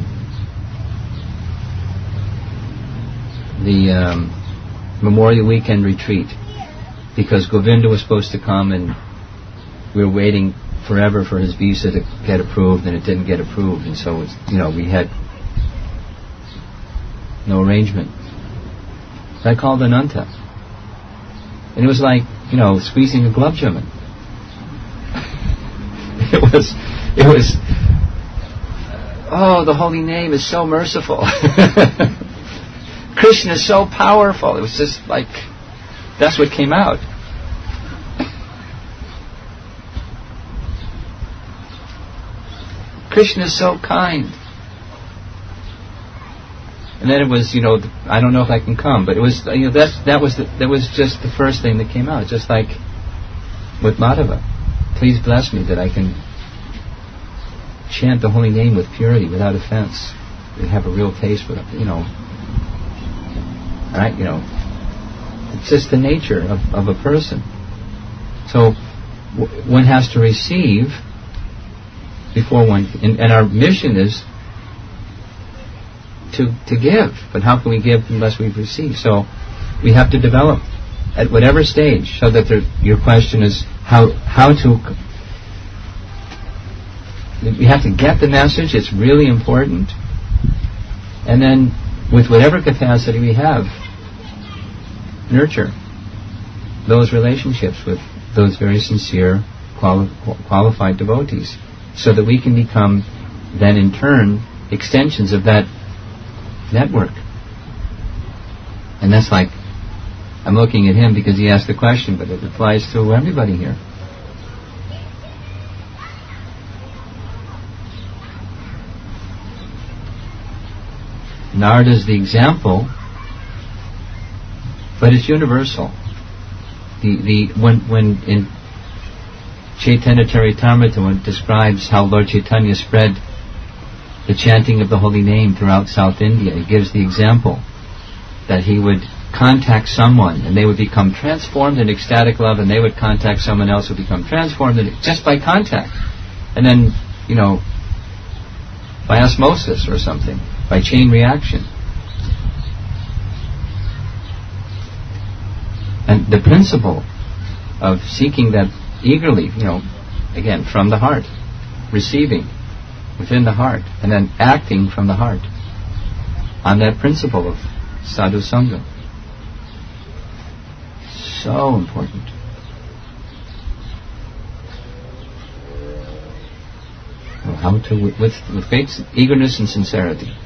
the um, Memorial Weekend retreat, because Govinda was supposed to come and we were waiting forever for his visa to get approved, and it didn't get approved, and so it's, you know, we had no arrangement. So I called Ananta, and it was like, you know, squeezing a glove jamming. It was, it was, oh, the holy name is so merciful. Krishna is so powerful. It was just like, that's what came out. Krishna is so kind. And then it was, you know, I don't know if I can come, but it was, you know, that's, that was the, that was just the first thing that came out. Just like with Madhava. Please bless me that I can chant the holy name with purity, without offense. We have a real taste for it, you know. Right? You know, it's just the nature of, of a person. So w- one has to receive before one, and, and our mission is to to give. But how can we give unless we've received? So we have to develop at whatever stage, so that there, your question is how how to. We have to get the message. It's really important, and then with whatever capacity we have, nurture those relationships with those very sincere, quali- qualified devotees, so that we can become then in turn extensions of that network. And that's like, I'm looking at him because he asked the question, but it applies to everybody here. Narada is the example, but it's universal. The the when when in Chaitanya Charitamrita, when it describes how Lord Chaitanya spread the chanting of the holy name throughout South India, it gives the example that he would contact someone and they would become transformed in ecstatic love, and they would contact someone else who would become transformed in, just by contact, and then, you know, by osmosis or something, by chain reaction. And the principle of seeking that eagerly, you know, again, from the heart, receiving within the heart, and then acting from the heart on that principle of sadhu sangha. So important. Well, how to, with, with great eagerness and sincerity,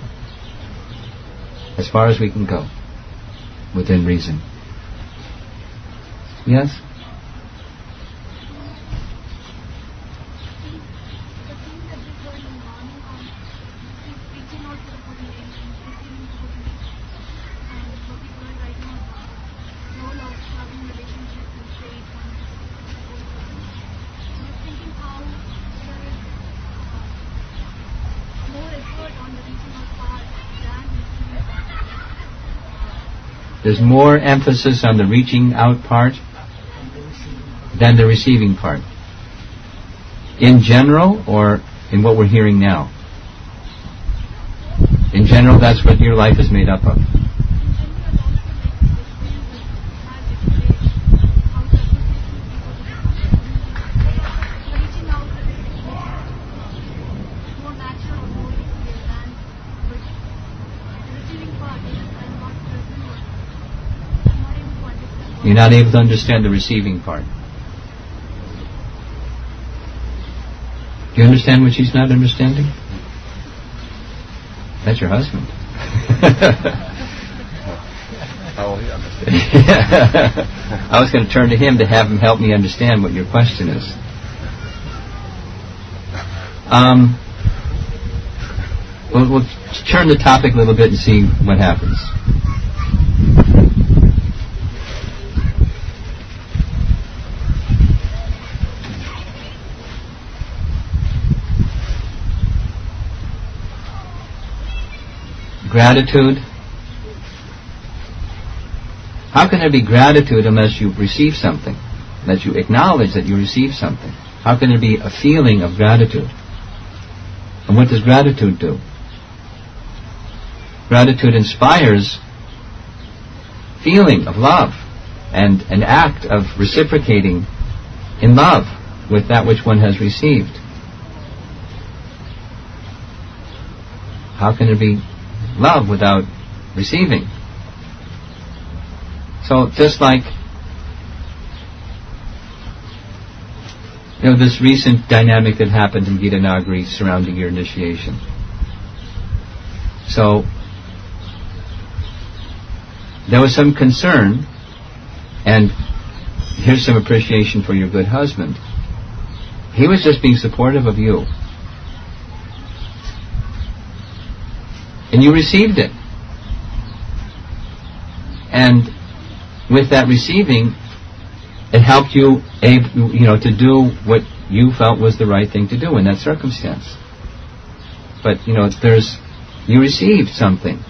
as far as we can go, within reason. Yes? There's more emphasis on the reaching out part than the receiving part. In general, or in what we're hearing now? In general, that's what your life is made up of. You're not able to understand the receiving part. Do you understand what she's not understanding? That's your husband. How will he understand? I was going to turn to him to have him help me understand what your question is. Um, we'll, we'll turn the topic a little bit and see what happens. Gratitude. How can there be gratitude unless you receive something? Unless you acknowledge that you receive something? How can there be a feeling of gratitude? And what does gratitude do? Gratitude inspires feeling of love and an act of reciprocating in love with that which one has received. How can there be love without receiving? So just like, you know, this recent dynamic that happened in Gita Nagari surrounding your initiation. So there was some concern, and here's some appreciation for your good husband. He was just being supportive of you. And you received it. And with that receiving, it helped you, able, you know, to do what you felt was the right thing to do in that circumstance. But, you know, there's, you received something.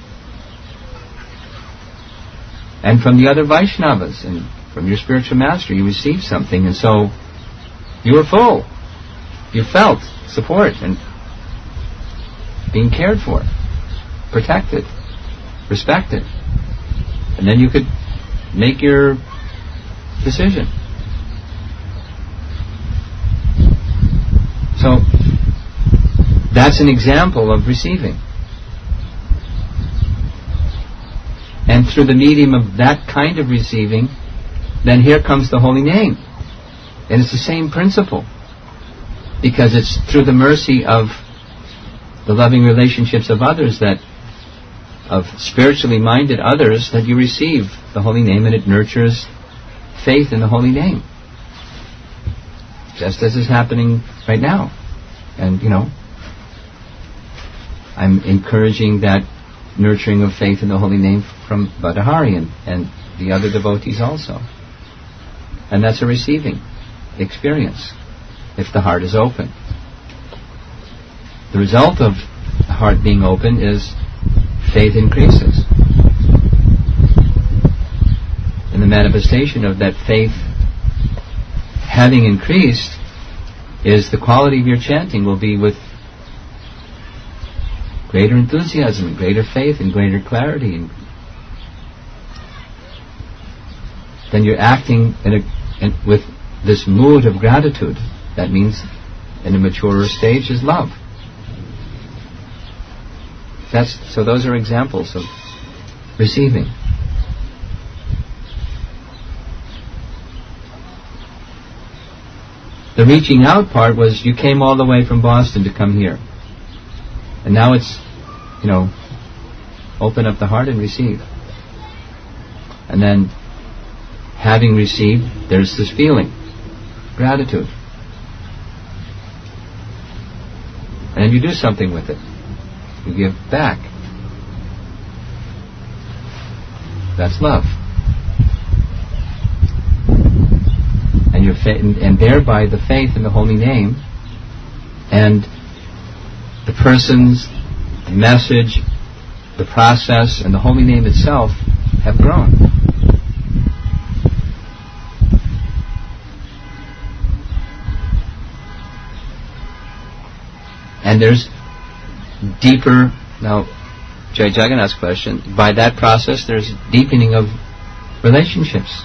And from the other Vaishnavas and from your spiritual master, you received something, and so you were full. You felt support and being cared for, protected, respected. And then you could make your decision. So that's an example of receiving. And through the medium of that kind of receiving, then here comes the holy name. And it's the same principle. Because it's through the mercy of the loving relationships of others, that of spiritually minded others, that you receive the holy name, and it nurtures faith in the holy name. Just as is happening right now. And, you know, I'm encouraging that nurturing of faith in the holy name from Badahari and, and the other devotees also. And that's a receiving experience, if the heart is open. The result of the heart being open is faith increases. And the manifestation of that faith having increased is the quality of your chanting will be with greater enthusiasm and greater faith and greater clarity. And then you're acting in a, in, with this mood of gratitude. That means in a maturer stage is love. That's, so those are examples of receiving. The reaching out part was you came all the way from Boston to come here. And now it's, you know, open up the heart and receive. And then, having received, there's this feeling, gratitude. And then you do something with it. You give back. That's love. And your fa- and, and thereby the faith in the holy name and the person's the message, the process, and the holy name itself have grown. And there's deeper, now Jai Jagannath's question, by that process there's deepening of relationships.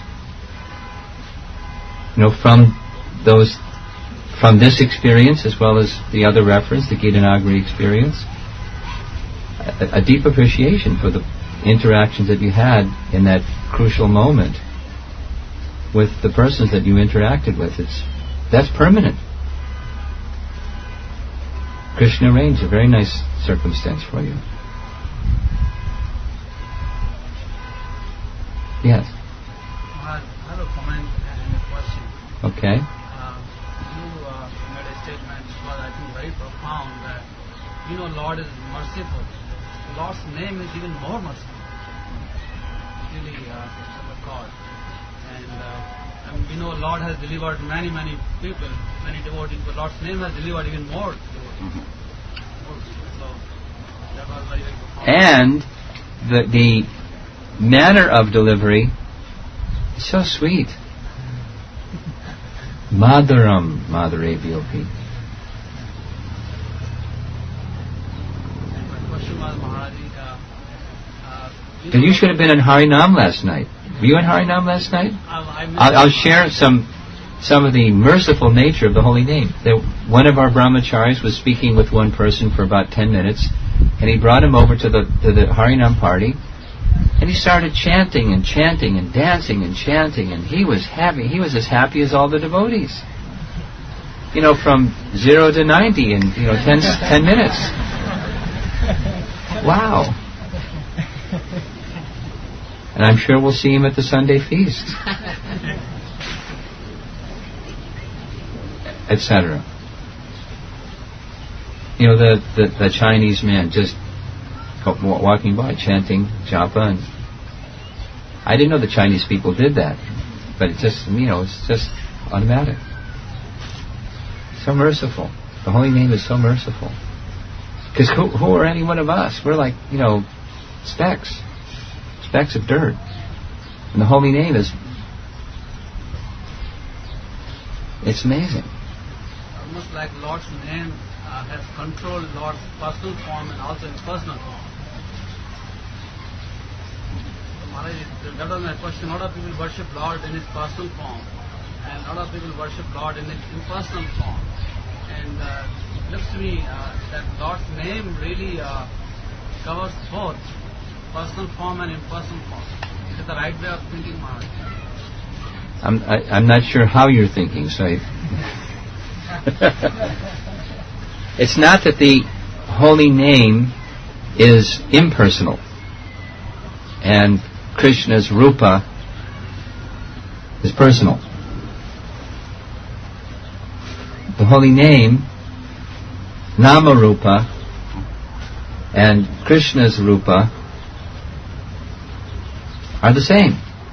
You know, from those, from this experience as well as the other reference, the Gita Nagari experience, a, a deep appreciation for the interactions that you had in that crucial moment with the persons that you interacted with. It's that's permanent. Krishna reigns, a very nice circumstance for you. Yes. I have a comment and a question. Okay. Uh, you uh, made a statement which was, I think, very profound, that you know Lord is merciful. Lord's name is even more merciful. Really, uh, of God. And uh, I mean, we know Lord has delivered many, many people, many devotees, but Lord's name has delivered even more devotees. So that was very, very profound. And the the manner of delivery is so sweet. Madhuram, Madhure B O P. And my question was, Maharaji, uh, uh, you, And you should have been in Harinam last night. Were you in Harinam last night? I, I missed I'll, I'll share some some of the merciful nature of the holy name. There, one of our brahmacharis was speaking with one person for about ten minutes, and he brought him over to the to the Harinam party, and he started chanting and chanting and dancing and chanting, and he was happy. He was as happy as all the devotees. You know, from zero to ninety in you know ten ten minutes. Wow. And I'm sure we'll see him at the Sunday feast, et cetera. You know, the, the, the Chinese man just walking by chanting japa, and I didn't know the Chinese people did that, but it just, you know, it's just automatic. So merciful. The holy name is so merciful. Because who, who are any one of us? We're like, you know, specks. Specks of dirt. And the holy name is, it's amazing. Almost like Lord's name uh, has controlled Lord's personal form and also impersonal form. So Maharaj, that was my question. A lot of people worship Lord in his personal form, and a lot of people worship Lord in his impersonal form. And uh, it looks to me uh, that Lord's name really uh, covers both personal form and impersonal form. Is it the right way of thinking, Maharaj? I'm, I, I'm not sure how you're thinking, so I it's not that the holy name is impersonal and Krishna's rupa is personal. The holy name, Nama Rupa, and Krishna's rupa are the same,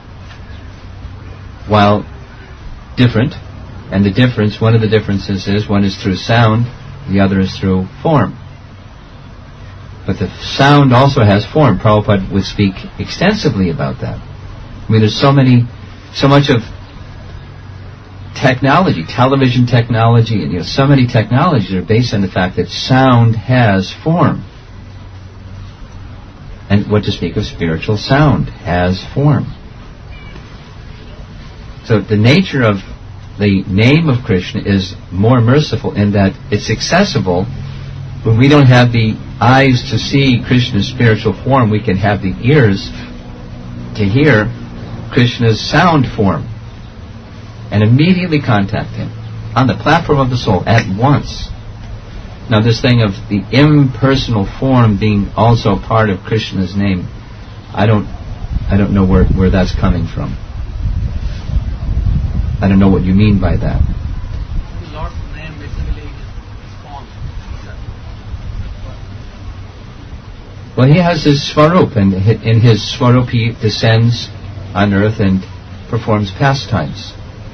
while different. And the difference, one of the differences is one is through sound, the other is through form. But the sound also has form. Prabhupada would speak extensively about that. I mean, there's so many, so much of technology, television technology, and you know, so many technologies are based on the fact that sound has form. And what to speak of spiritual sound has form. So the nature of the name of Krishna is more merciful in that it's accessible. When we don't have the eyes to see Krishna's spiritual form, we can have the ears to hear Krishna's sound form and immediately contact him on the platform of the soul at once. Now this thing of the impersonal form being also part of Krishna's name, I don't I don't know where, where that's coming from. I don't know what you mean by that. The Lord's name basically is form. Well, he has his Svarup, and in his Svarup he descends on earth and performs pastimes.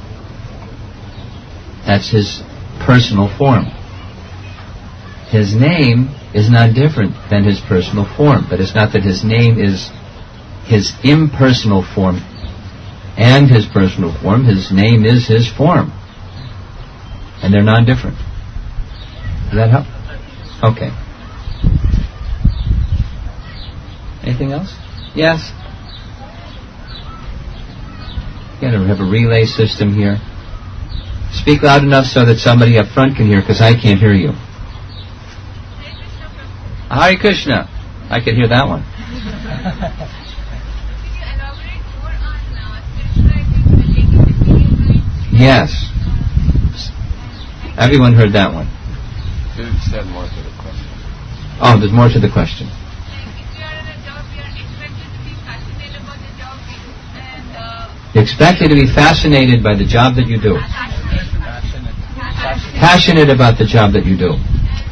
That's his personal form. His name is not different than his personal form, but it's not that his name is his impersonal form and his personal form. His name is his form, and they're non-different. Does that help? Okay. Anything else? Yes? You gotta have a relay system here. Speak loud enough so that somebody up front can hear, because I can't hear you. Hare Krishna. I can hear that one. Could you elaborate more on uh, spirituality relating with Yes. Everyone heard that one. You said more to the question. Oh, there's more to the question. You're expected to be fascinated by the job that you do. Passionate about the job that you do.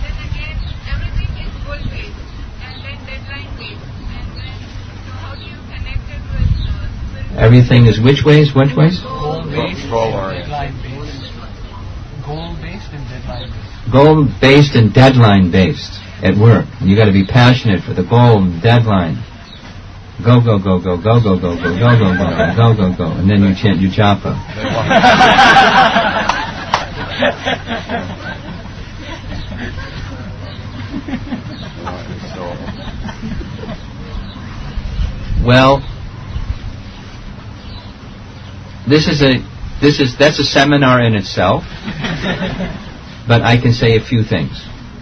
Everything is which ways? Which ways? Goal-based, deadline-based. Goal-based and deadline-based. Goal-based and deadline-based at work. And you got to be passionate for the goal and deadline. Go, go, go, go, go, go, go, go, go, go, go, go, go, go, go. And then you chant your japa. Well, this is a this is that's a seminar in itself. But I can say a few things.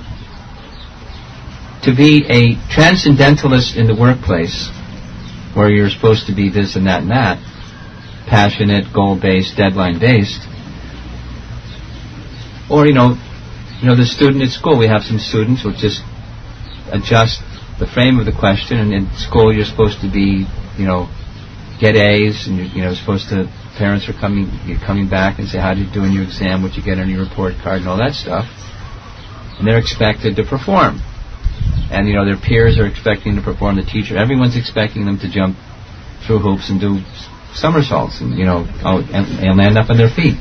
To be a transcendentalist in the workplace, where you're supposed to be this and that and that, passionate, goal-based, deadline-based, or you know, you know, the student at school. We have some students who just adjust the frame of the question, and in school you're supposed to be, you know, get A's, and you're, you know, supposed to. Parents are coming, you're coming back and say, how did you do in your exam? What you get on your report card, and all that stuff. And they're expected to perform. And you know, their peers are expecting to perform. The teacher, everyone's expecting them to jump through hoops and do somersaults, and you know, oh, and, and land up on their feet.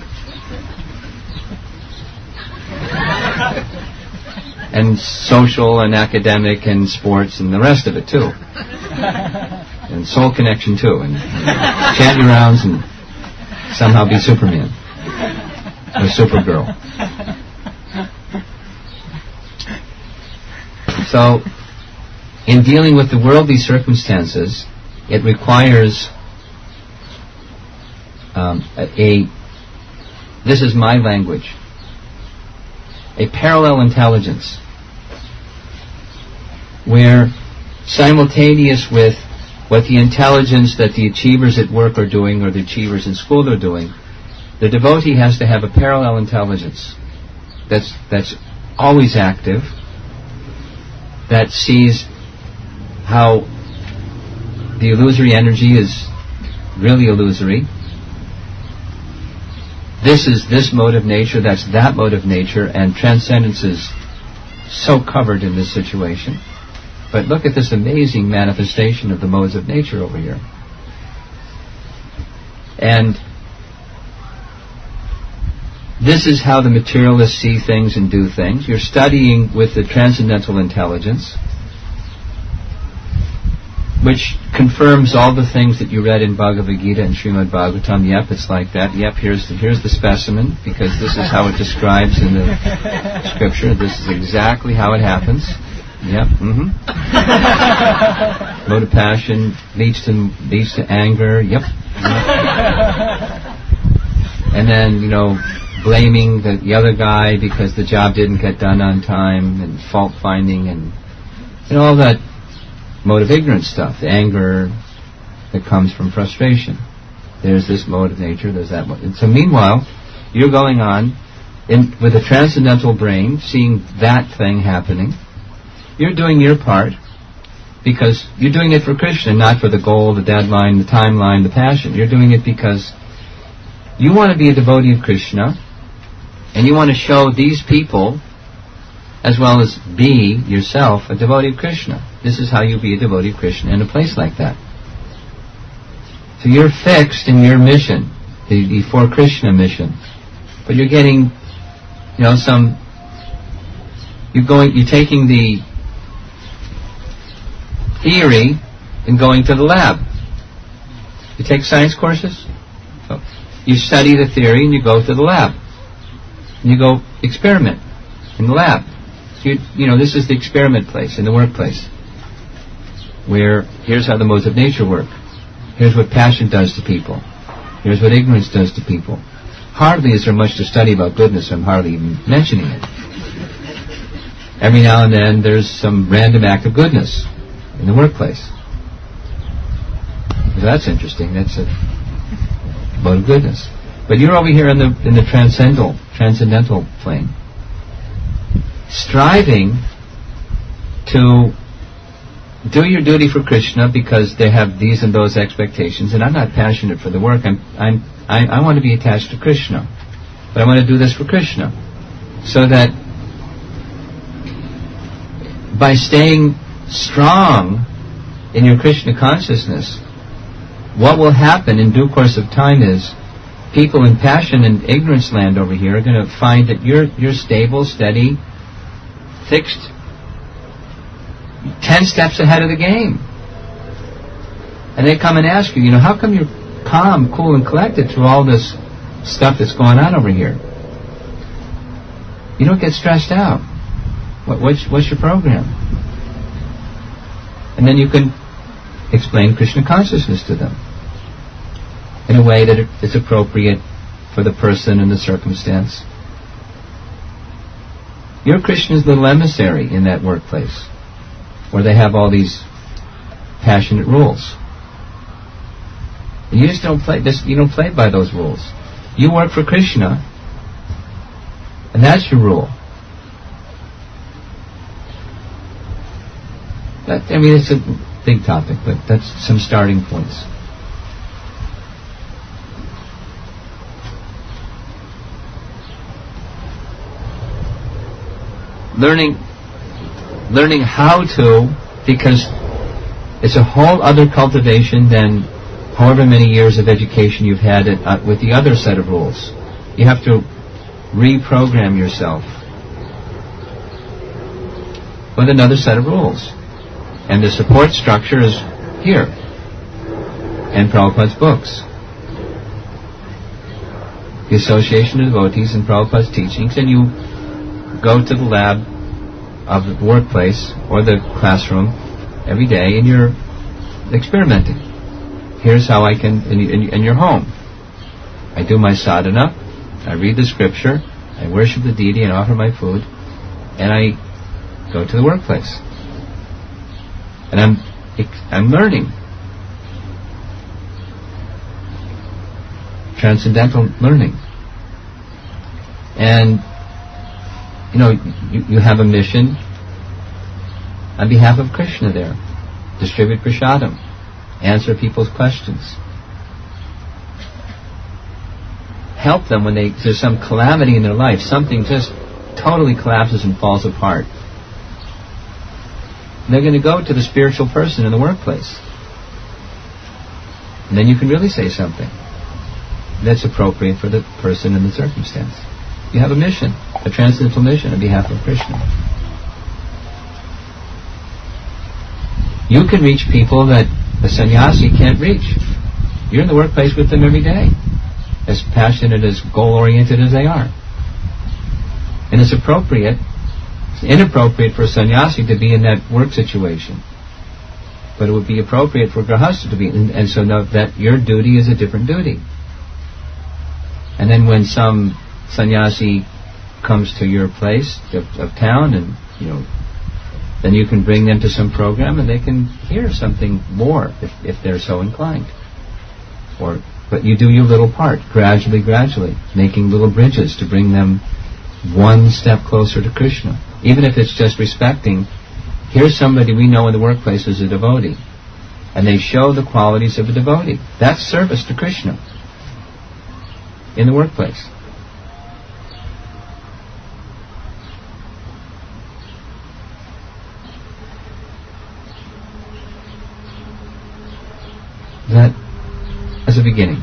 And social and academic and sports and the rest of it too. And soul connection too. And, and chant your rounds and somehow be Superman or Supergirl. So, in dealing with the worldly circumstances, it requires um, a, a, this is my language, a parallel intelligence, where simultaneous with what the intelligence that the achievers at work are doing or the achievers in school are doing, the devotee has to have a parallel intelligence that's that's always active, that sees how the illusory energy is really illusory. This is this mode of nature, that's that mode of nature, and transcendence is so covered in this situation. But look at this amazing manifestation of the modes of nature over here. And this is how the materialists see things and do things. You're studying with the transcendental intelligence, which confirms all the things that you read in Bhagavad Gita and Srimad Bhagavatam. Yep, it's like that. Yep, here's the, here's the specimen, because this is how it describes in the scripture. This is exactly how it happens. Yep, mm-hmm. Mode of passion leads to leads to anger. Yep. Yep. And then, you know, blaming the, the other guy because the job didn't get done on time, and fault finding, and you know, all that mode of ignorance stuff, the anger that comes from frustration. There's this mode of nature, there's that mode. And so meanwhile, you're going on in, with a transcendental brain, seeing that thing happening. You're doing your part because you're doing it for Krishna, not for the goal, the deadline, the timeline, the passion. You're doing it because you want to be a devotee of Krishna, and you want to show these people, as well as be yourself, a devotee of Krishna. This is how you be a devotee of Krishna in a place like that. So you're fixed in your mission, the, the for Krishna mission, but you're getting, you know, some. You're going. You're taking the theory and going to the lab. You take science courses. So you study the theory and you go to the lab. And you go experiment in the lab. So you, you know, this is the experiment place, in the workplace, where here's how the modes of nature work. Here's what passion does to people. Here's what ignorance does to people. Hardly is there much to study about goodness, so I'm hardly even mentioning it. Every now and then there's some random act of goodness in the workplace. So that's interesting. That's a mode of goodness. But you're over here in the in the transcendental transcendental plane, striving to do your duty for Krishna because they have these and those expectations. And I'm not passionate for the work. I'm I'm I, I want to be attached to Krishna, but I want to do this for Krishna, so that by staying strong in your Krishna consciousness, what will happen in due course of time is people in passion and ignorance land over here are going to find that you're you're stable, steady, fixed, ten steps ahead of the game. And they come and ask you, you know, how come you're calm, cool, and collected through all this stuff that's going on over here? You don't get stressed out. What, what's, what's your program? And then you can explain Krishna consciousness to them in a way that it is appropriate for the person and the circumstance. You're Krishna's little emissary in that workplace where they have all these passionate rules. And you just don't play this, you don't play by those rules. You work for Krishna, and that's your rule. That, I mean, it's a big topic, but that's some starting points. Learning, learning how to, because it's a whole other cultivation than however many years of education you've had it, uh, with the other set of rules. You have to reprogram yourself with another set of rules. And the support structure is here, and Prabhupada's books. The Association of Devotees and Prabhupada's teachings, and you go to the lab of the workplace or the classroom every day and you're experimenting. Here's how I can, in, in, in your home. I do my sadhana, I read the scripture, I worship the deity and offer my food, and I go to the workplace. And I'm I'm learning. Transcendental learning. And, you know, you, you have a mission on behalf of Krishna there. Distribute prasadam. Answer people's questions. Help them when they, there's some calamity in their life. Something just totally collapses and falls apart. And they're going to go to the spiritual person in the workplace. And then you can really say something that's appropriate for the person and the circumstance. You have a mission, a transcendental mission on behalf of Krishna. You can reach people that a sannyasi can't reach. You're in the workplace with them every day, as passionate, as goal-oriented as they are. And it's appropriate, it's inappropriate for a sannyasi to be in that work situation. But it would be appropriate for grahastha to be, and, and so know that your duty is a different duty. And then when some sannyasi comes to your place of, of town, and you know, then you can bring them to some program, and they can hear something more if, if they're so inclined. Or, but you do your little part, gradually, gradually, making little bridges to bring them one step closer to Krishna. Even if it's just respecting, here's somebody we know in the workplace as a devotee, and they show the qualities of a devotee. That's service to Krishna in the workplace. That as a beginning,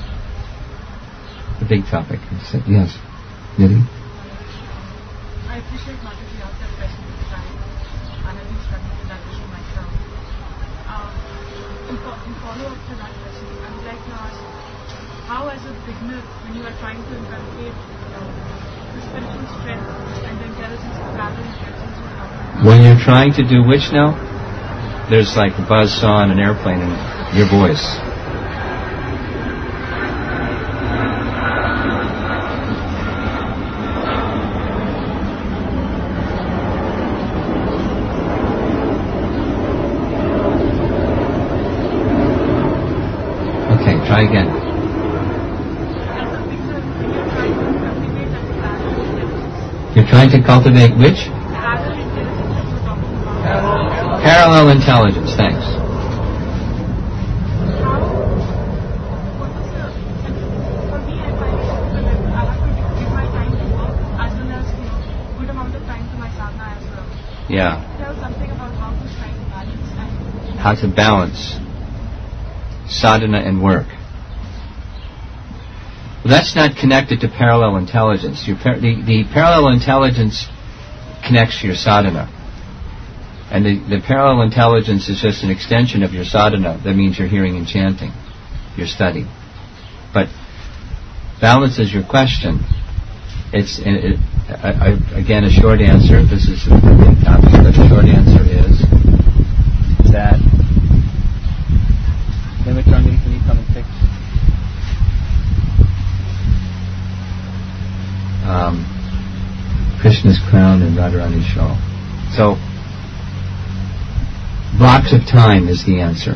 a big topic. Yes, Nidhi? I appreciate Mataji asked that question this time. I have been struggling with that issue myself. Um, in, fo- in follow-up to that question, I would like to ask, how as a beginner, when you are trying to inculcate uh, the spiritual strength and the intelligence to gather intelligence with others? When you're trying to do which now? There's like a buzzsaw on an airplane and your voice. Okay, try again. As a beginner, You're trying to cultivate which? Parallel intelligence that you're talking about. Parallel intelligence, thanks. How, what was the, for me, I find it difficult that I have to give my time to work as well as give good amount of time to my sadhana as well. Yeah. Tell something about how to strike a balance and How to balance sadhana and work. Well, that's not connected to parallel intelligence. Your par- the, the parallel intelligence connects to your sadhana. And the, the parallel intelligence is just an extension of your sadhana. That means you're hearing and chanting, your study. But balance is your question. It's it, it, I, I, again a short answer. This is a big topic, but the short answer is that. Nimitrangani, can you come and fix? Um, Krishna's crown and Radharani's shawl. So, blocks of time is the answer.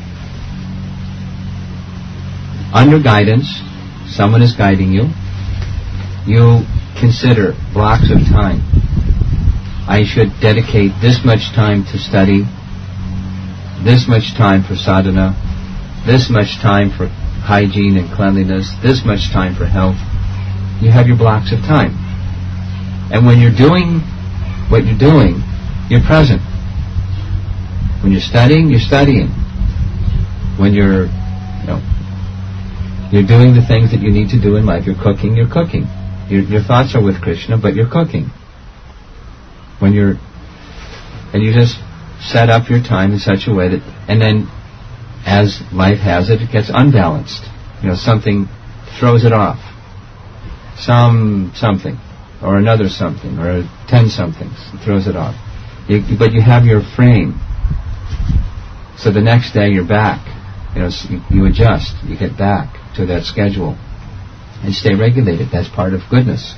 Under guidance, someone is guiding you. You consider blocks of time. I should dedicate this much time to study, this much time for sadhana, this much time for hygiene and cleanliness, this much time for health. You have your blocks of time. And when you're doing what you're doing, you're present. When you're studying, you're studying. When you're, you know, you're doing the things that you need to do in life, you're cooking, you're cooking. Your, your thoughts are with Krishna, but you're cooking. When you're, and you just set up your time in such a way that, and then, as life has it, it gets unbalanced. You know, something throws it off. Some something, or another something, or ten somethings throws it off. You, but you have your frame. So the next day you're back. You know, you, you adjust. You get back to that schedule and stay regulated. That's part of goodness.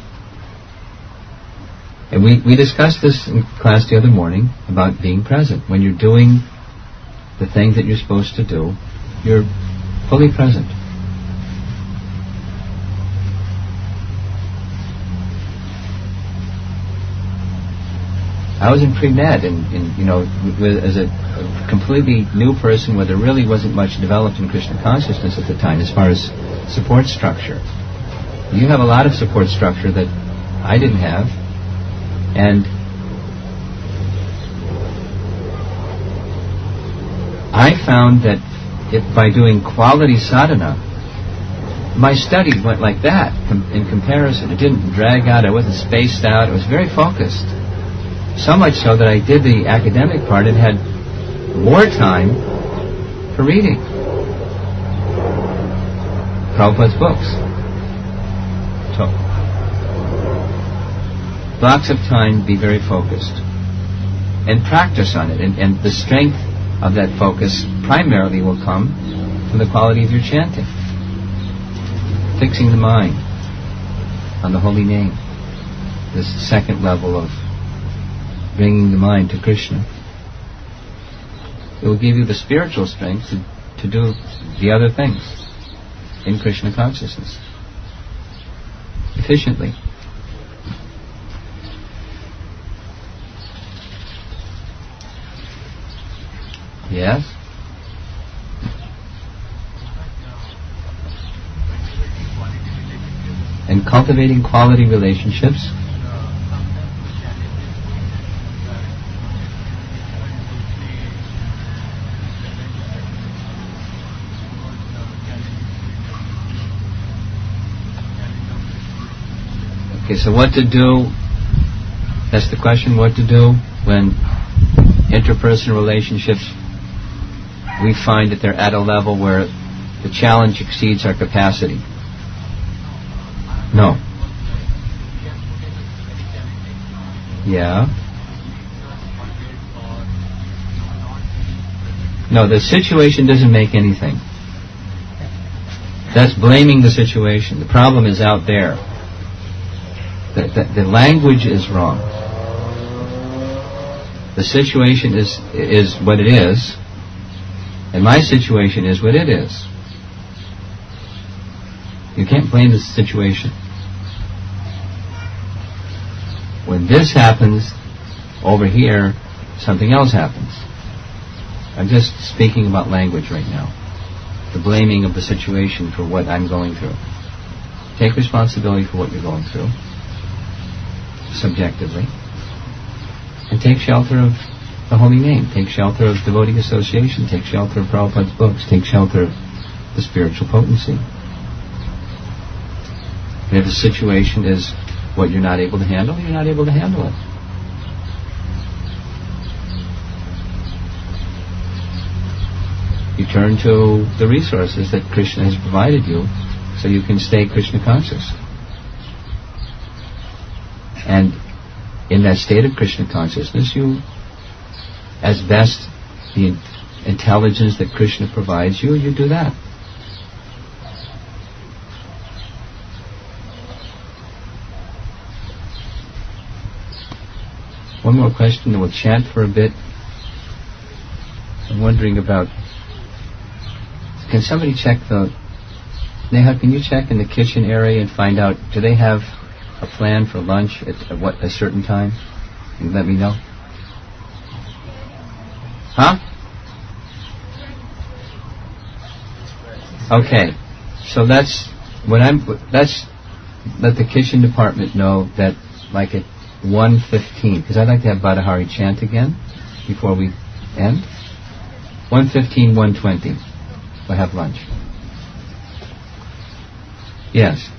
And we, we discussed this in class the other morning about being present. When you're doing the thing that you're supposed to do, you're fully present. I was in pre-med, and, and you know, with, as a, a completely new person where there really wasn't much developed in Krishna consciousness at the time as far as support structure. You have a lot of support structure that I didn't have, and I found that if by doing quality sadhana, my studies went like that com- in comparison. It didn't drag out, I wasn't spaced out, it was very focused. So much so that I did the academic part and had more time for reading Prabhupada's books. So, blocks of time, be very focused. And practice on it. And, and the strength of that focus primarily will come from the quality of your chanting. Fixing the mind on the holy name. This second level of bringing the mind to Krishna. It will give you the spiritual strength to, to do the other things in Krishna consciousness efficiently. Yes? And cultivating quality relationships. Okay, so what to do, that's the question, what to do when interpersonal relationships, we find that they're at a level where the challenge exceeds our capacity. No. Yeah. No, the situation doesn't make anything. That's blaming the situation. The problem is out there. The, the, the language is wrong. The situation is is what it is, and my situation is what it is. You can't blame the situation. when this happens, over here, something else happens. I'm just speaking about language right now. The blaming of the situation for what I'm going through. Take responsibility for what you're going through, subjectively, and take shelter of the holy name. Take shelter of devotee association. Take shelter of Prabhupada's books. Take shelter of the spiritual potency. And if the situation is what you're not able to handle, you're not able to handle it. You turn to the resources that Krishna has provided you so you can stay Krishna conscious. And in that state of Krishna consciousness, you, as best the intelligence that Krishna provides you, you do that. One more question, and we'll chant for a bit. I'm wondering about, can somebody check the, Neha, can you check in the kitchen area and find out, do they have a plan for lunch at, at what, a certain time? Can you let me know? Huh? Okay. So that's, when I'm, that's, let the kitchen department know that, like at one fifteen, because I'd like to have Badahari chant again before we end. one fifteen, one twenty. We'll have lunch. Yes.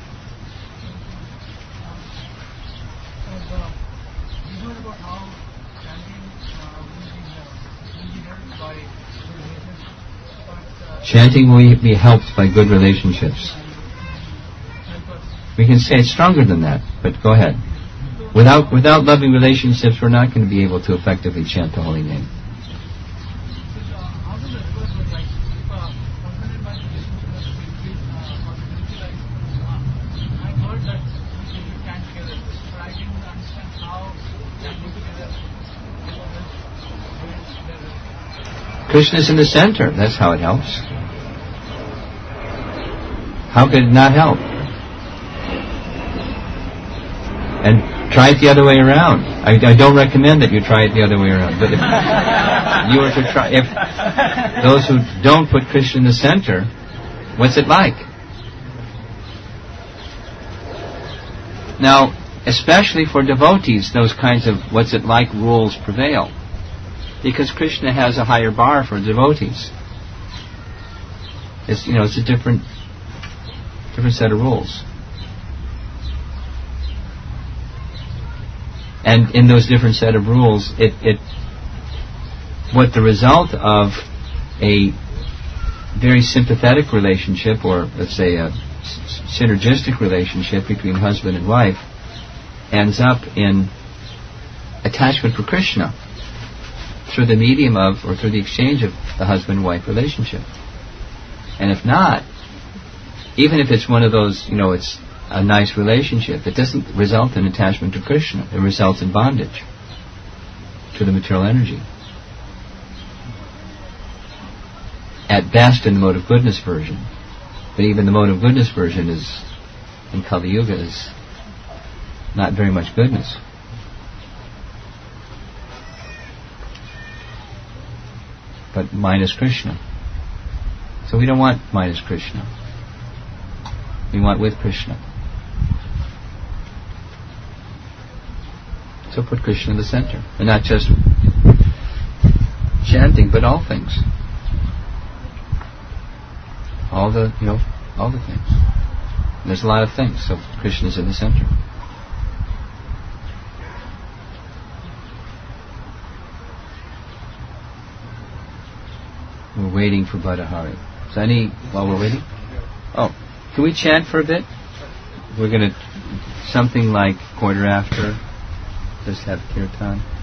Chanting will be helped by good relationships. We can say it's stronger than that, but go ahead. Without without loving relationships, we're not going to be able to effectively chant the holy name. Krishna's in the center. That's how it helps. How could it not help? And try it the other way around. I, I don't recommend that you try it the other way around. But if you were to try, if those who don't put Krishna in the center, what's it like? Now, especially for devotees, those kinds of what's it like rules prevail. Because Krishna has a higher bar for devotees. It's, you know, it's a different, different set of rules. And in those different set of rules, it, it, what the result of a very sympathetic relationship, or let's say a s- synergistic relationship between husband and wife, ends up in attachment for Krishna through the medium of, or through the exchange of the husband-wife relationship. And if not, even if it's one of those, you know, it's a nice relationship, it doesn't result in attachment to Krishna. It results in bondage to the material energy. At best in the mode of goodness version. But even the mode of goodness version is, in Kali Yuga, is not very much goodness. But minus Krishna. So we don't want minus Krishna. We want with Krishna. So put Krishna in the center. And not just chanting, but all things. All the, you know, all the things. And there's a lot of things, so Krishna's in the center. We're waiting for Badahari. Is there any, while we're waiting? Oh, can we chant for a bit? We're going to, something like quarter after, just have kirtan.